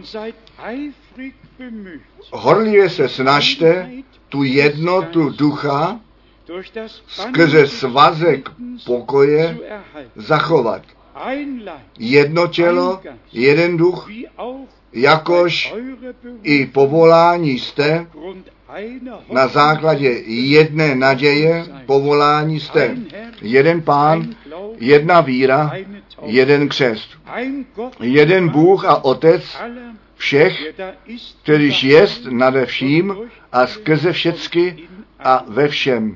Horlivě se snažte tu jednotu ducha skrze svazek pokoje zachovat. Jedno tělo, jeden duch, jakož i povolání jste, na základě jedné naděje povolání jste. Jeden Pán, jedna víra, jeden křest. Jeden Bůh a Otec všech, kterýž jest nade vším a skrze všecky a ve všem.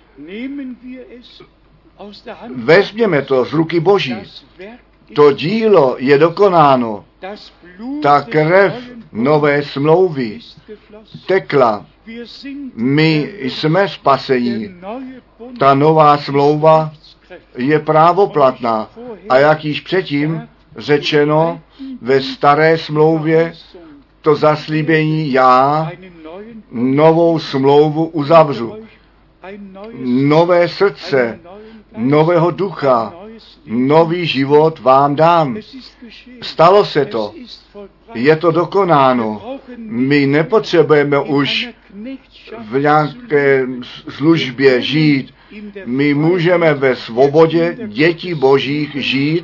Vezměme to z ruky Boží. To dílo je dokonáno. Ta krev nové smlouvy tekla. My jsme spasení. Ta nová smlouva je právoplatná. A jak již předtím řečeno ve staré smlouvě, to zaslíbení já novou smlouvu uzavřu. Nové srdce, nového ducha, nový život vám dám. Stalo se to. Je to dokonáno. My nepotřebujeme už v nějaké službě žít. My můžeme ve svobodě dětí Božích žít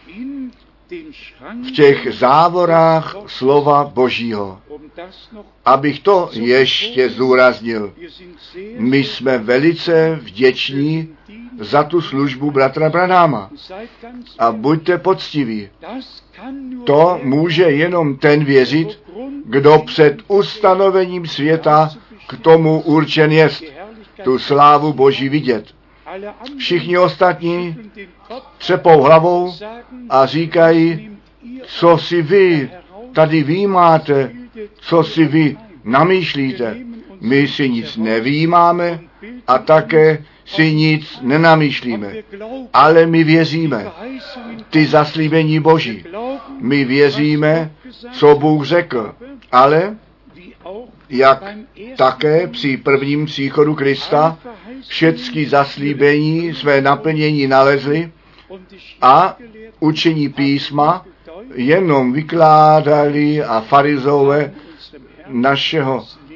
v těch závorách slova Božího. Abych to ještě zdůraznil. My jsme velice vděční za tu službu bratra Branhama. A buďte poctiví. To může jenom ten věřit, kdo před ustanovením světa k tomu určen jest, tu slávu Boží vidět. Všichni ostatní třepou hlavou a říkají, co si vy tady výjímáte, co si vy namýšlíte. My si nic nevýjímáme a také si nic nenamýšlíme. Ale my věříme ty zaslíbení Boží. My věříme, co Bůh řekl. Ale jak také při prvním příchodu Krista všechny zaslíbení své naplnění nalezli a učení písma jenom vykládali a farizové našeho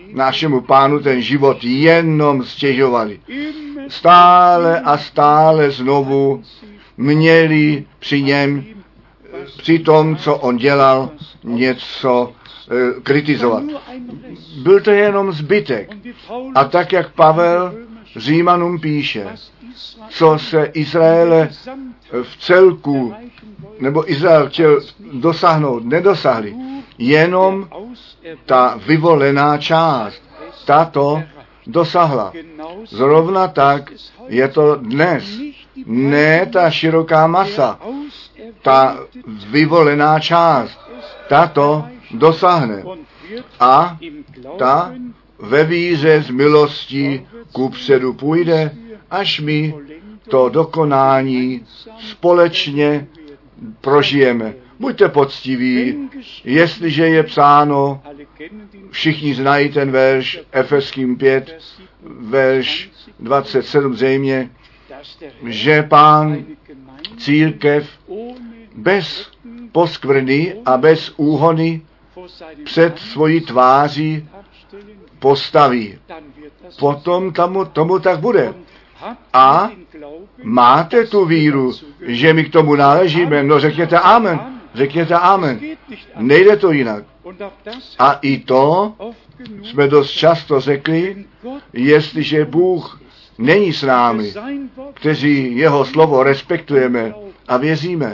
našemu Pánu ten život jenom stěžovali. Stále a stále znovu měli při něm, při tom, co on dělal, něco kritizovat. Byl to jenom zbytek. A tak, jak Pavel Římanům píše, co se Izraele v celku, nebo Izrael chtěl dosáhnout, nedosáhli. Jenom ta vyvolená část, tato dosáhla. Zrovna tak je to dnes. Ne ta široká masa, ta vyvolená část, tato dosáhne. A ta ve víře z milostí kupředu půjde, až my to dokonání společně prožijeme. Buďte poctiví, jestliže je psáno, všichni znají ten verš, Efeským 5, verš 27 zřejmě, že Pán církev bez poskvrny a bez úhony před svojí tváří postaví. Potom tomu tak bude. A máte tu víru, že my k tomu náležíme? No řekněte amen. Řekněte amen. Nejde to jinak. A i to jsme dost často řekli, jestliže Bůh není s námi, kteří jeho slovo respektujeme a věříme.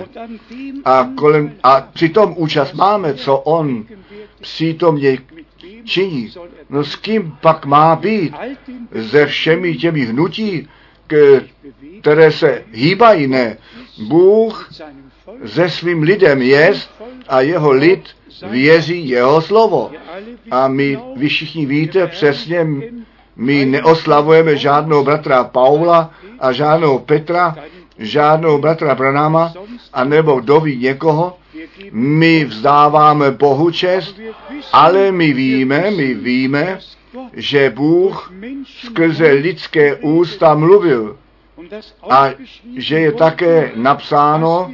A přitom účast máme, co on přítomně činí. No s kým pak má být? Se všemi těmi hnutí, které se hýbají, ne. Bůh se svým lidem jest a jeho lid věří jeho slovo. A vy všichni víte přesně, my neoslavujeme žádného bratra Paula a žádného Petra, žádného bratra Branhama, anebo kdo ví někoho. My vzdáváme Bohu čest, ale my víme, že Bůh skrze lidské ústa mluvil a že je také napsáno,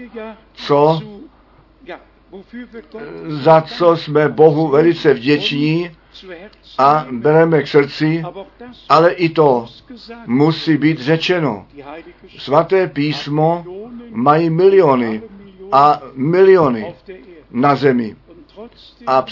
za co jsme Bohu velice vděční a bereme k srdci, ale i to musí být řečeno. Svaté písmo mají miliony a miliony na zemi. A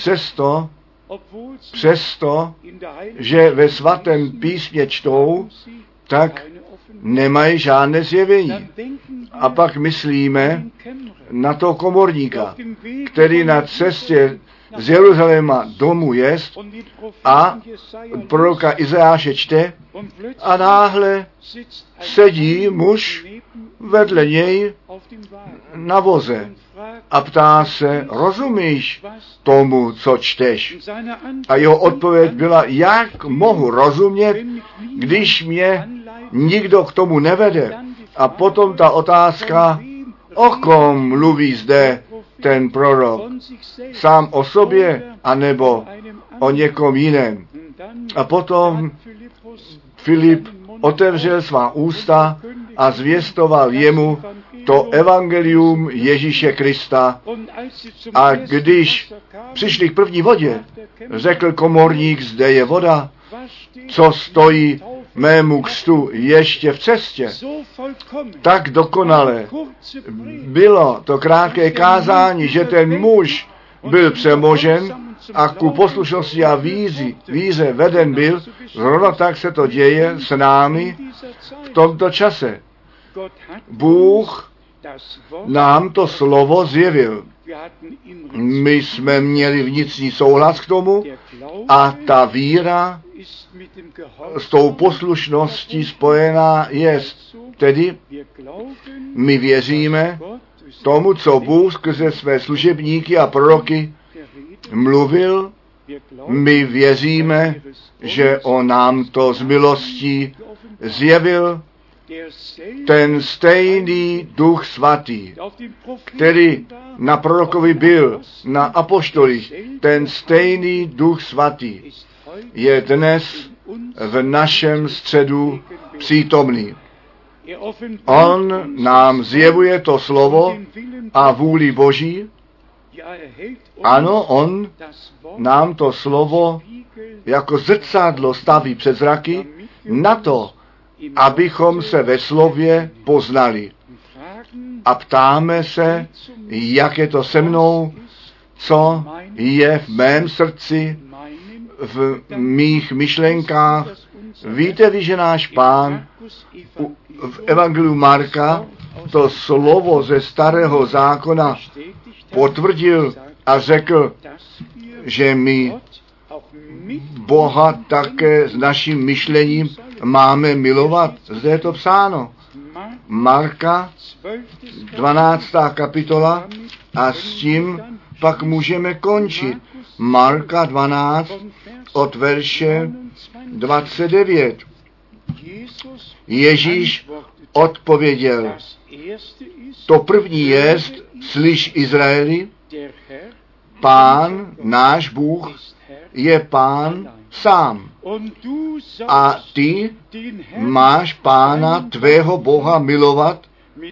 přesto, že ve svatém písmě čtou, tak nemají žádné zjevení. A pak myslíme na toho komorníka, který na cestě z Jeruzaléma domů jest a proroka Izajáše čte a náhle sedí muž vedle něj na voze a ptá se, rozumíš tomu, co čteš? A jeho odpověď byla, jak mohu rozumět, když mě nikdo k tomu nevede? A potom ta otázka, o kom mluví zde ten prorok? Sám o sobě, anebo o někom jiném? A potom Filip otevřel svá ústa a zvěstoval jemu to evangelium Ježíše Krista. A když přišli k první vodě, řekl komorník, zde je voda, co stojí mému křtu ještě v cestě. Tak dokonale bylo to krátké kázání, že ten muž byl přemožen a ku poslušnosti a víře veden byl. Zrovna tak se to děje s námi v tomto čase. Bůh nám to slovo zjevil. My jsme měli vnitřní souhlas k tomu a ta víra s tou poslušností spojená jest. Tedy my věříme tomu, co Bůh skrze své služebníky a proroky mluvil. My věříme, že on nám to z milostí zjevil. Ten stejný Duch Svatý, který na prorokovi byl, na apoštolích, ten stejný Duch Svatý je dnes v našem středu přítomný. On nám zjevuje to slovo a vůli Boží. Ano, on nám to slovo jako zrcadlo staví před zraky na to, abychom se ve slově poznali. A ptáme se, jak je to se mnou, co je v mém srdci, v mých myšlenkách. Víte vy, že náš Pán v Evangeliu Marka to slovo ze Starého zákona potvrdil a řekl, že my Boha také s naším myšlením máme milovat. Zde je to psáno. Marka, 12. kapitola, a s tím pak můžeme končit. Marka 12 od verše 29. Ježíš odpověděl, to první jest, slyš Izraeli, Pán, náš Bůh, je Pán sám. A ty máš Pána tvého Boha milovat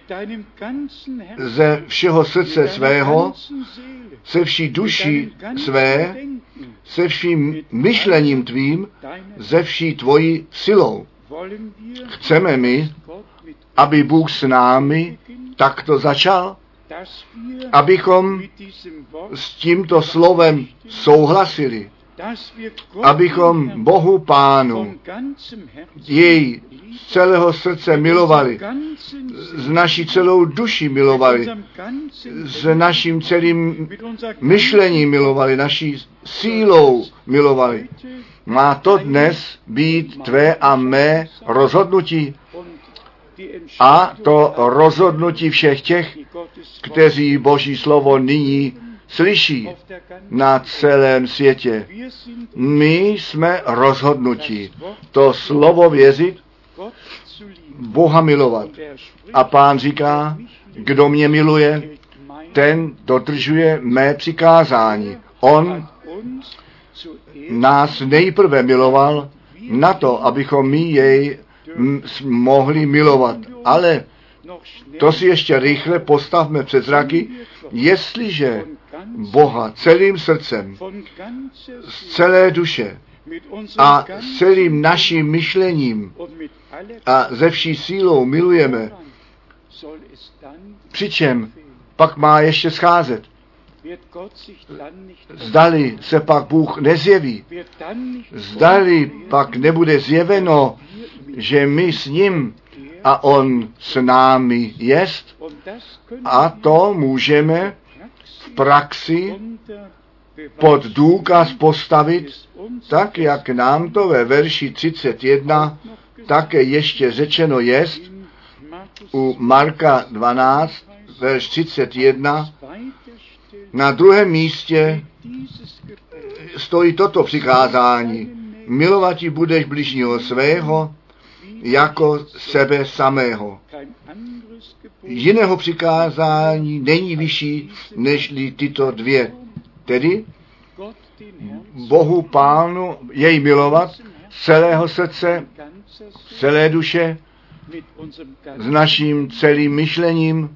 ze všeho srdce svého, se vší duší své, se vším myšlením tvým, ze vší tvojí silou. Chceme my, aby Bůh s námi takto začal, abychom s tímto slovem souhlasili, abychom Bohu Pánu jej z celého srdce milovali, s naší celou duší milovali, s naším celým myšlením milovali, naší sílou milovali. Má to dnes být tvé a mé rozhodnutí a to rozhodnutí všech těch, kteří Boží slovo nyní slyší na celém světě. My jsme rozhodnutí to slovo věřit, Boha milovat. A Pán říká, kdo mě miluje, ten dodržuje mé přikázání. On nás nejprve miloval na to, abychom my jej mohli milovat. Ale to si ještě rychle postavme před zraky, jestliže Boha celým srdcem, z celé duše a s celým naším myšlením a ze vší sílou milujeme, přičem pak má ještě scházet. Zdali se pak Bůh nezjeví, zdali pak nebude zjeveno, že my s ním a on s námi jest, a to můžeme v praxi pod důkaz postavit, tak jak nám to ve verši 31 také ještě řečeno jest, u Marka 12, verš 31, na druhém místě stojí toto přikázání. Milovati budeš bližního svého jako sebe samého. Jiného přikázání není vyšší než tyto dvě. Tedy Bohu Pánu jej milovat z celého srdce, z celé duše, s naším celým myšlením,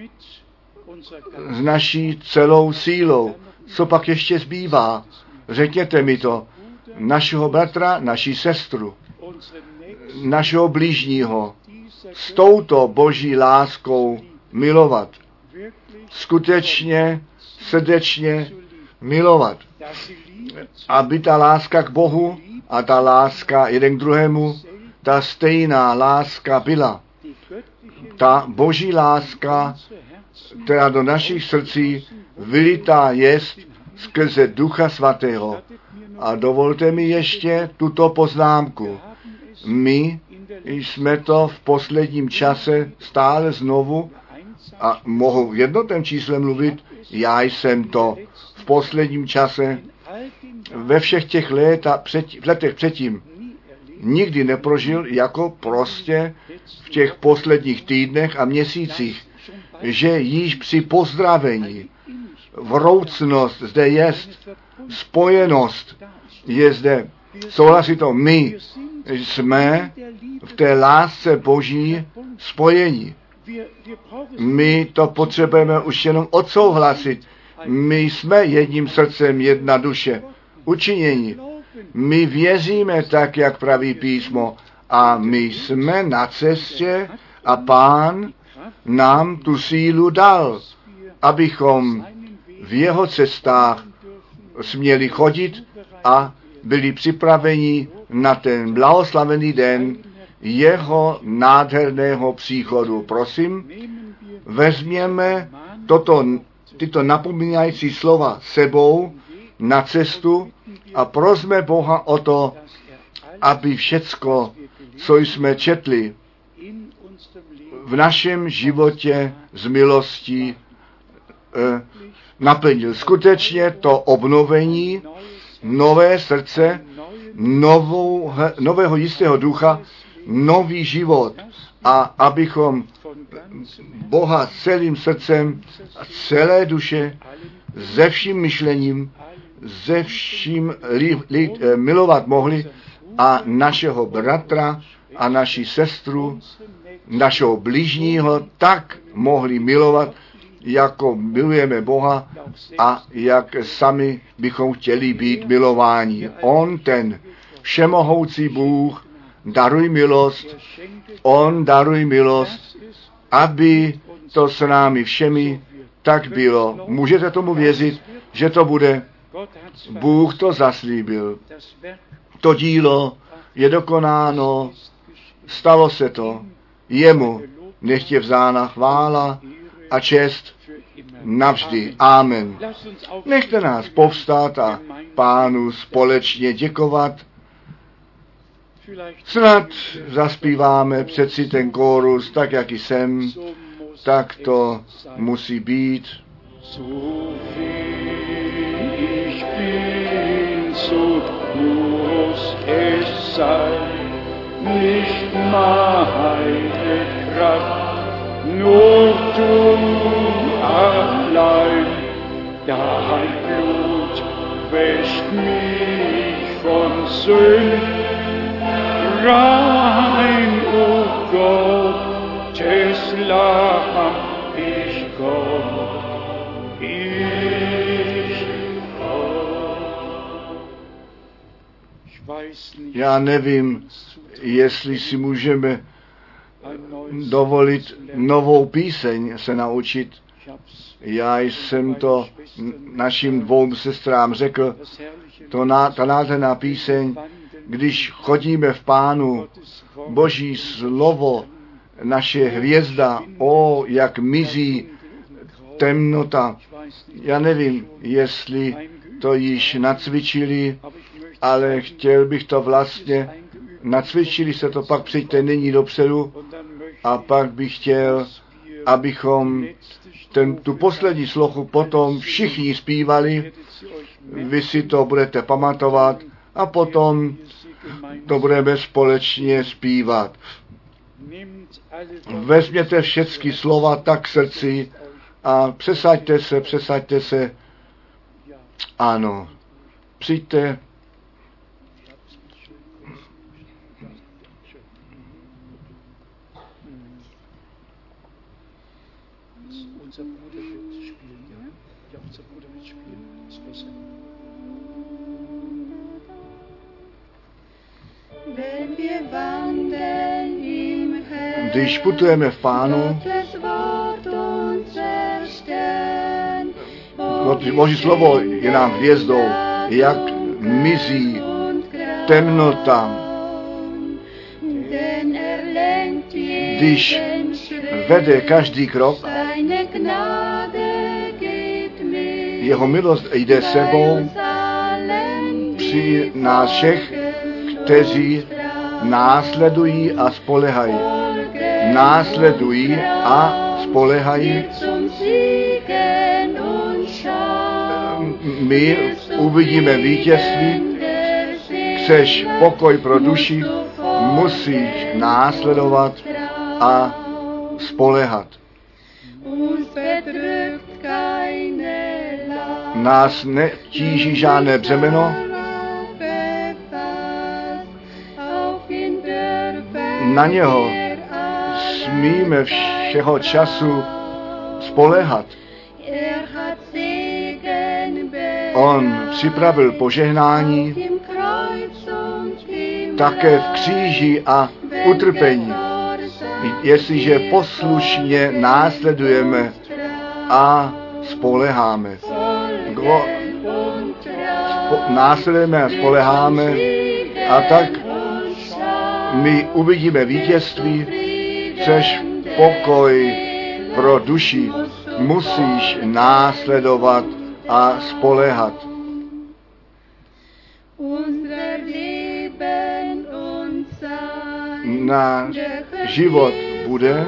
s naší celou sílou. Co pak ještě zbývá? Řekněte mi to. Našeho bratra, naší sestru, našeho blížního s touto Boží láskou milovat. Skutečně, srdečně milovat. Aby ta láska k Bohu a ta láska jeden k druhému, ta stejná láska byla. Ta Boží láska, která do našich srdcí vylitá jest skrze Ducha Svatého. A dovolte mi ještě tuto poznámku. My jsme to v posledním čase stále znovu, a mohu v jednotném čísle mluvit, já jsem to v posledním čase ve všech těch letech předtím nikdy neprožil, jako prostě v těch posledních týdnech a měsících, že již při pozdravení vroucnost zde jest, spojenost je zde. Souhlasí to, my jsme v té lásce Boží spojení. My to potřebujeme už jenom odsouhlasit. My jsme jedním srdcem, jedna duše. Učinění. My věříme tak, jak praví písmo, a my jsme na cestě a Pán nám tu sílu dal, abychom v jeho cestách směli chodit a byli připraveni na ten blahoslavený den jeho nádherného příchodu. Prosím, vezměme tyto napomínající slova sebou na cestu a prosme Boha o to, aby všecko, co jsme četli v našem životě z milostí, naplnil. Skutečně to obnovení, nové srdce, nového jistého ducha, nový život, a abychom Boha celým srdcem, celé duše, ze vším myšlením, ze vším milovat mohli a našeho bratra a naši sestru, našeho bližního tak mohli milovat, jako milujeme Boha a jak sami bychom chtěli být milováni. On, ten všemohoucí Bůh, daruj milost, on daruj milost, aby to s námi všemi tak bylo. Můžete tomu věřit, že to bude? Bůh to zaslíbil. To dílo je dokonáno, stalo se to. Jemu nechť je vzána chvála a čest navždy. Amen. Nechte nás povstát a Pánu společně děkovat. Snad zaspíváme přeci ten kórus, tak jak jsem, tak to musí být. Nicht meine Kraft, nur du allein. Dein Blut wäscht mich von Sünden rein, o Gottes Lamm, ich komm, ich komm. Já nevím, jestli si můžeme dovolit novou píseň se naučit. Já jsem to našim dvou sestrám řekl, ta nádherná píseň, když chodíme v Pánu, Boží slovo, naše hvězda, jak mizí temnota. Já nevím, jestli to již nacvičili, ale chtěl bych to vlastně, nacvičili se to, pak přijďte nyní dopředu a pak bych chtěl, abychom tu poslední slohu potom všichni zpívali, vy si to budete pamatovat a potom to budeme společně zpívat. Vezměte všechny slova tak k srdci a přesaďte se. Ano, přijďte. Když putujeme v Pánu, Boží slovo je nám hvězdou, jak mizí temnota. Když vede každý krok, jeho milost jde sebou při nás všech, kteří následují a spolehají. Následují a spolehají. My uvidíme vítězství. Chceš pokoj pro duši, musíš následovat a spolehat. Nás netíží žádné břemeno. Na něho smíme všeho času spoléhat. On připravil požehnání také v kříži a utrpení. Jestliže poslušně následujeme a spoleháme. Následujeme a spoleháme a tak my uvidíme vítězství, což pokoj pro duši. Musíš následovat a spoléhat. Náš život bude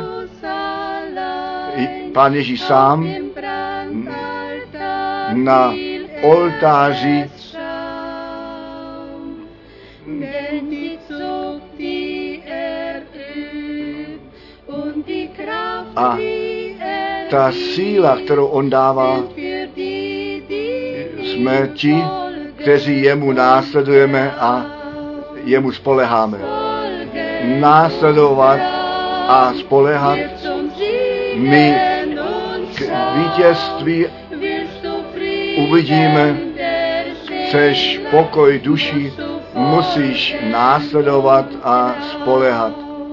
Pán Ježíš sám na oltáři a ta síla, kterou on dává, jsme ti, kteří jemu následujeme a jemu spoleháme. Následovat a spolehat. My k vítězství uvidíme, chceš pokoj duši, musíš následovat a spolehat.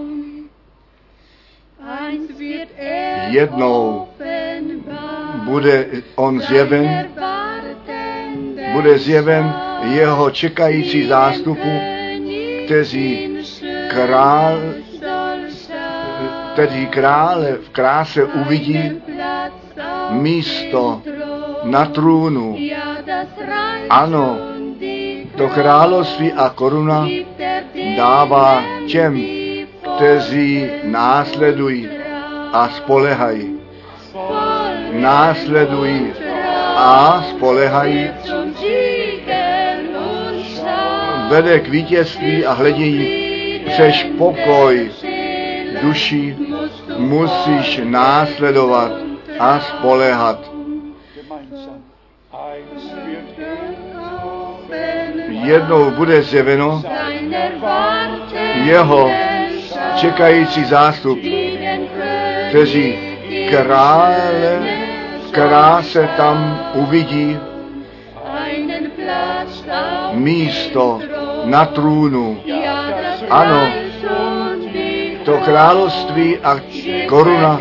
Jednou bude on zjeven, bude zjeven jeho čekající zástupu, kteří krále v kráse uvidí místo na trůnu. Ano, to království a koruna dává těm, kteří následují a spolehají. Následují a spolehají. Vede k vítězství a hledění. Chceš pokoj duši, musíš následovat a spoléhat. Jednou bude zjeveno jeho čekající zástup, kteří kráse tam uvidí místo na trůnu. Ano, to království a koruna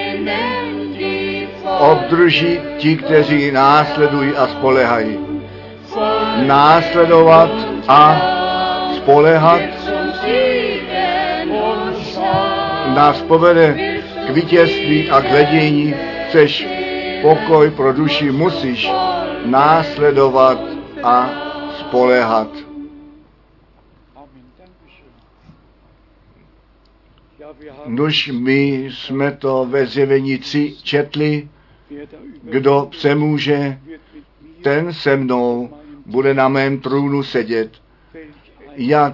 obdrží ti, kteří následují a spolehají. Následovat a spolehat nás povede k vítězství a k hledění. Chceš pokoj pro duši, musíš následovat a spolehat. Nož my jsme to ve Zjevení 3 četli, kdo přemůže, ten se mnou bude na mém trůnu sedět. Jak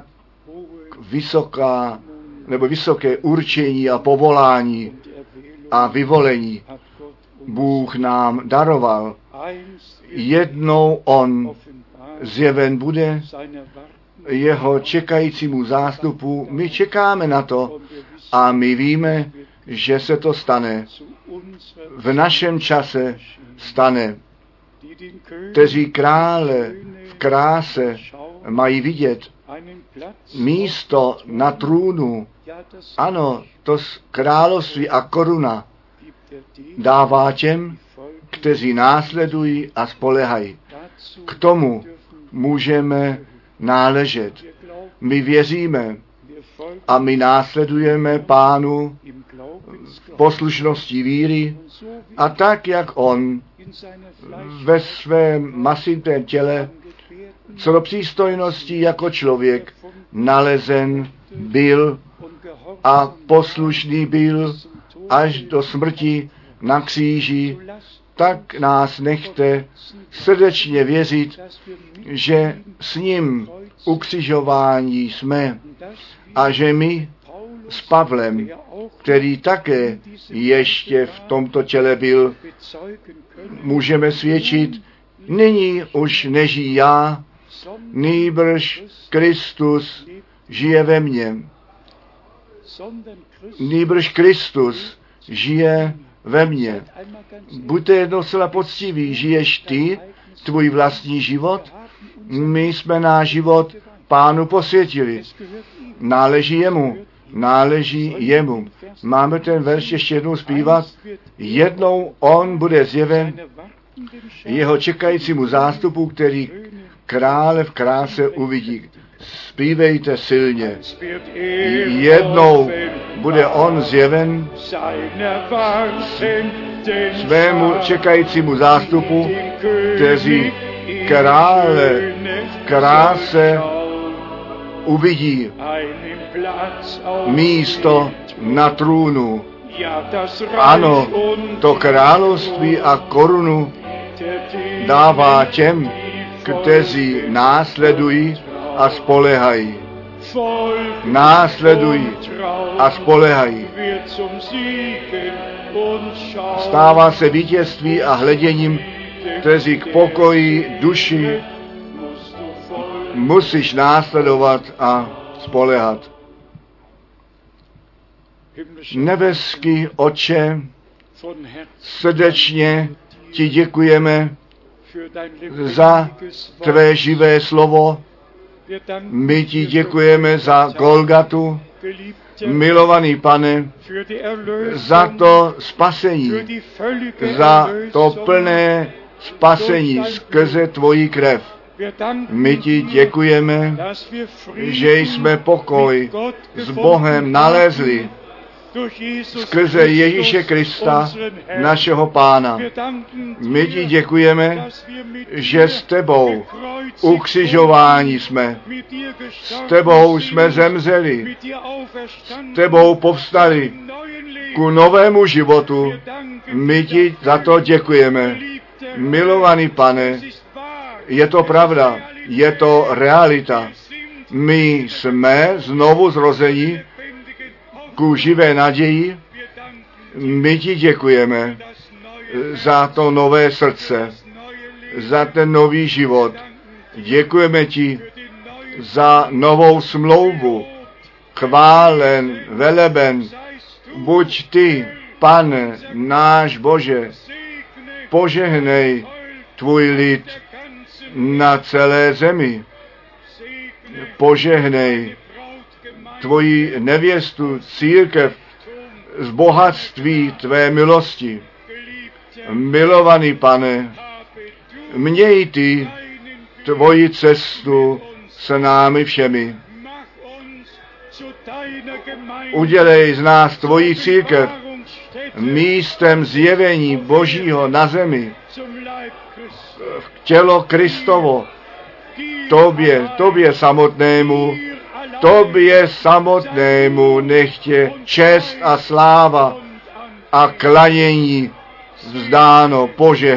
vysoké určení a povolání a vyvolení Bůh nám daroval. Jednou on zjeven bude jeho čekajícímu zástupu. My čekáme na to a my víme, že se to stane. V našem čase stane. Kteří krále v kráse mají vidět místo na trůnu. Ano, to království a koruna dává těm, kteří následují a spolehají. K tomu můžeme náležet. My věříme a my následujeme Pánu v poslušnosti víry a tak, jak on ve svém masitém těle co do přístojnosti jako člověk nalezen byl a poslušný byl až do smrti na kříži, tak nás nechte srdečně věřit, že s ním ukřižování jsme a že my s Pavlem, který také ještě v tomto těle byl, můžeme svědčit, nyní už nežijí já, nýbrž Kristus žije ve mně. Nýbrž Kristus žije ve mně. Buďte jednou zcela poctiví, žiješ ty, tvůj vlastní život? My jsme náš život Pánu posvětili. Náleží jemu. Náleží jemu. Máme ten verš ještě jednou zpívat. Jednou on bude zjeven jeho čekajícímu zástupu, který krále v kráse uvidí. Zpívejte silně. Jednou bude on zjeven svému čekajícímu zástupu, kteří krále v kráse uvidí místo na trůnu. Ano, to království a korunu dává těm, kteří následují a spolehají. Následují a spolehají. Stává se vítězství a hleděním, kteří k pokoji duši musíš následovat a spolehat. Nebeský Otče, srdečně ti děkujeme za tvé živé slovo. My ti děkujeme za Golgatu, milovaný Pane, za to spasení, za to plné spasení skrze tvoji krev. My ti děkujeme, že jsme pokoj s Bohem nalezli skrze Ježíše Krista, našeho Pána. My ti děkujeme, že s tebou ukřižováni jsme. S tebou jsme zemřeli. S tebou povstali ku novému životu. My ti za to děkujeme. Milovaný Pane, je to pravda, je to realita. My jsme znovu zrození ku živé naději. My ti děkujeme za to nové srdce, za ten nový život. Děkujeme ti za novou smlouvu. Chválen, veleben, buď ty, Pane, náš Bože, požehnej tvůj lid na celé zemi. Požehnej tvoji nevěstu, církev, z bohatství tvé milosti. Milovaný Pane, měj ty tvoji cestu s námi všemi. Udělej z nás tvoji církev místem zjevení Božího na zemi. Tělo Kristovo, tobě samotnému nechtě čest a sláva a klanění vzdáno.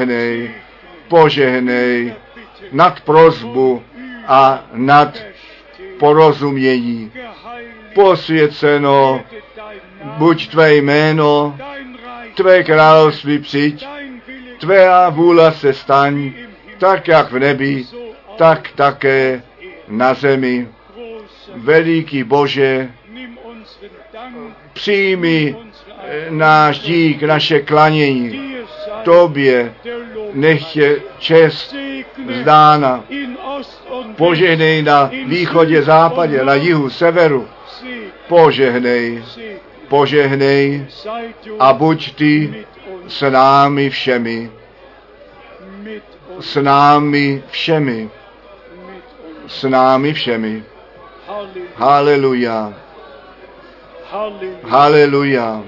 Požehnej nad prosbu a nad porozumění. Posvěceno buď tvé jméno, tvé království přijď, tvá vůle se staň, tak jak v nebi, tak také na zemi. Veliký Bože, přijmi náš dík, naše klanění. Tobě nechtě čest vzdána. Požehnej na východě, západě, na jihu, severu. Požehnej a buď ty s námi všemi. S námi všemi. S námi všemi. Haleluja. Haleluja.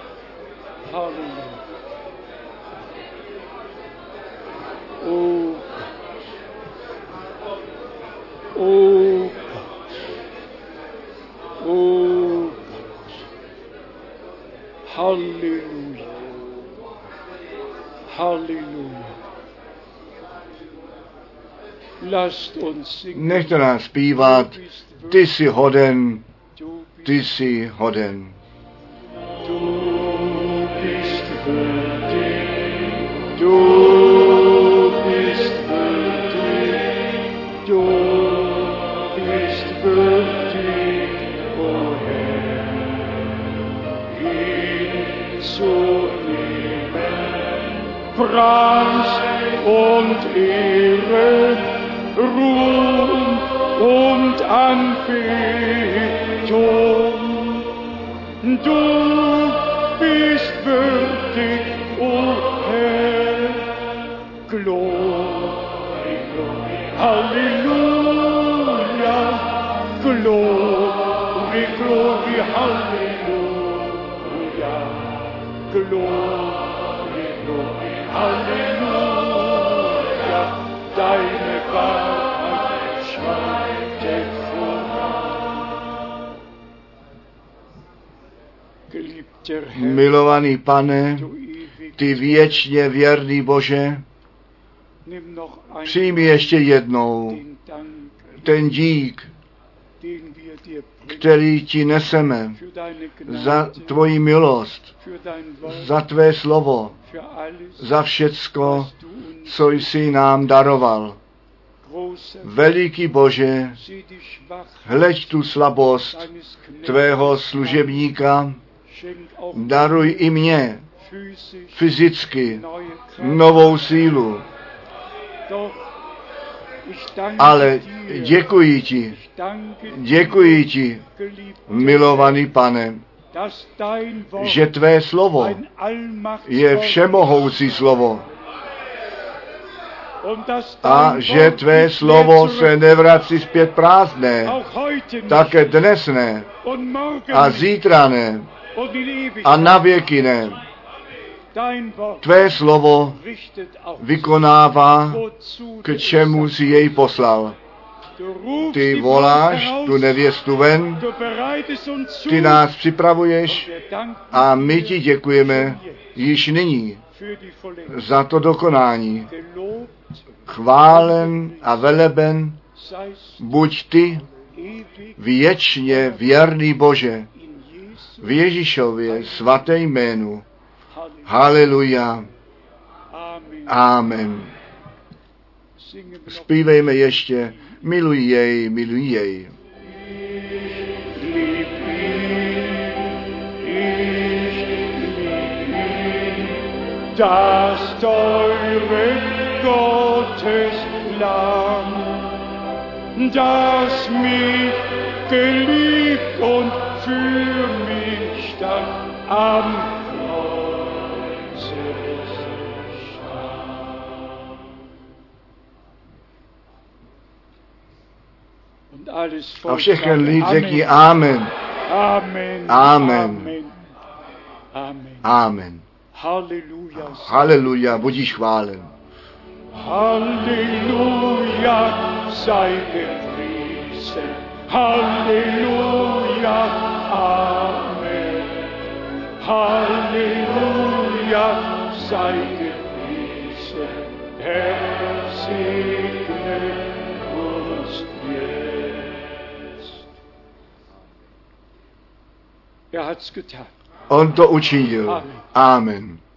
Halleluja. Halleluja. Nechte nás zpívat, ty jsi hoden, ty jsi hoden. Preis und Ehre, Ruhm und Anbetung. Du bist würdig, o Herr. Glory, glory, Halleluja. Glory, glory, Halleluja. Glory, glory, Halleluja. Deine Wahrheit schreitet voran. Geliebter Herr, Milovaný Pane, du ewig, ty věčně věrný Bože, nimm noch přijmi ještě jednou den Dank, ten dík, den wir dir bringen, který ti neseme für deine za Gnade, tvoji milost, für dein Wort, za tvé slovo, für alles, za všecko, was du uns, co jsi nám daroval. großer, Veliký Bože, sieh die Schwachheit hleď tu slabost deines Knechtes tvého an. služebníka, Schenk auch daruj i mě physisch fyzicky neue Kraft. novou sílu. Doch ich danke Ale dir, děkuji ti, ich danke děkuji ti, geliebter milovaný Pane, dass dein Wort že tvé slovo ein je Allmachtswort všemohoucí slovo und dass a dein že Wort tvé nicht slovo mehr se zurück, nevrací zpět prázdné, auch heute nicht také dnes ne und morgen a nicht zítra ne und in Ewigkeit. a na věky ne. Dein Wort Tvé slovo richtet auch vykonává, wozu k du čemu es si jej poslal. Du rufst Ty die voláš Braut tu heraus, nevěstu ven, du bereitest uns zu, ty nás připravuješ wir danken a my ti dir děkujeme již nyní für die Vollendung. za to dokonání. Gelobt Chválen a veleben seist buď ty, ewig věčně věrný Bože, in Jesu. v Ježíšově svaté jménu. Halleluja. Haleluja. Amen. Amen. Singen wir noch. Zpívejme ještě, miluj jej, miluj jej. Lieb ihn, das teure Gottes Lamm, das mich geliebt und für mich stand am Kreuze starb. Und alles A Volk všechen sagt lid řekni Amen. Amen. Amen. Amen. Amen. Amen. Amen. Halleluja. Haleluja, budíš chválen. Halleluja, sei gepriesen. Halleluja, Amen. Halleluja, sei gepriesen. Herr, segne uns jetzt. Er hat's getan. On to učinil. Amen.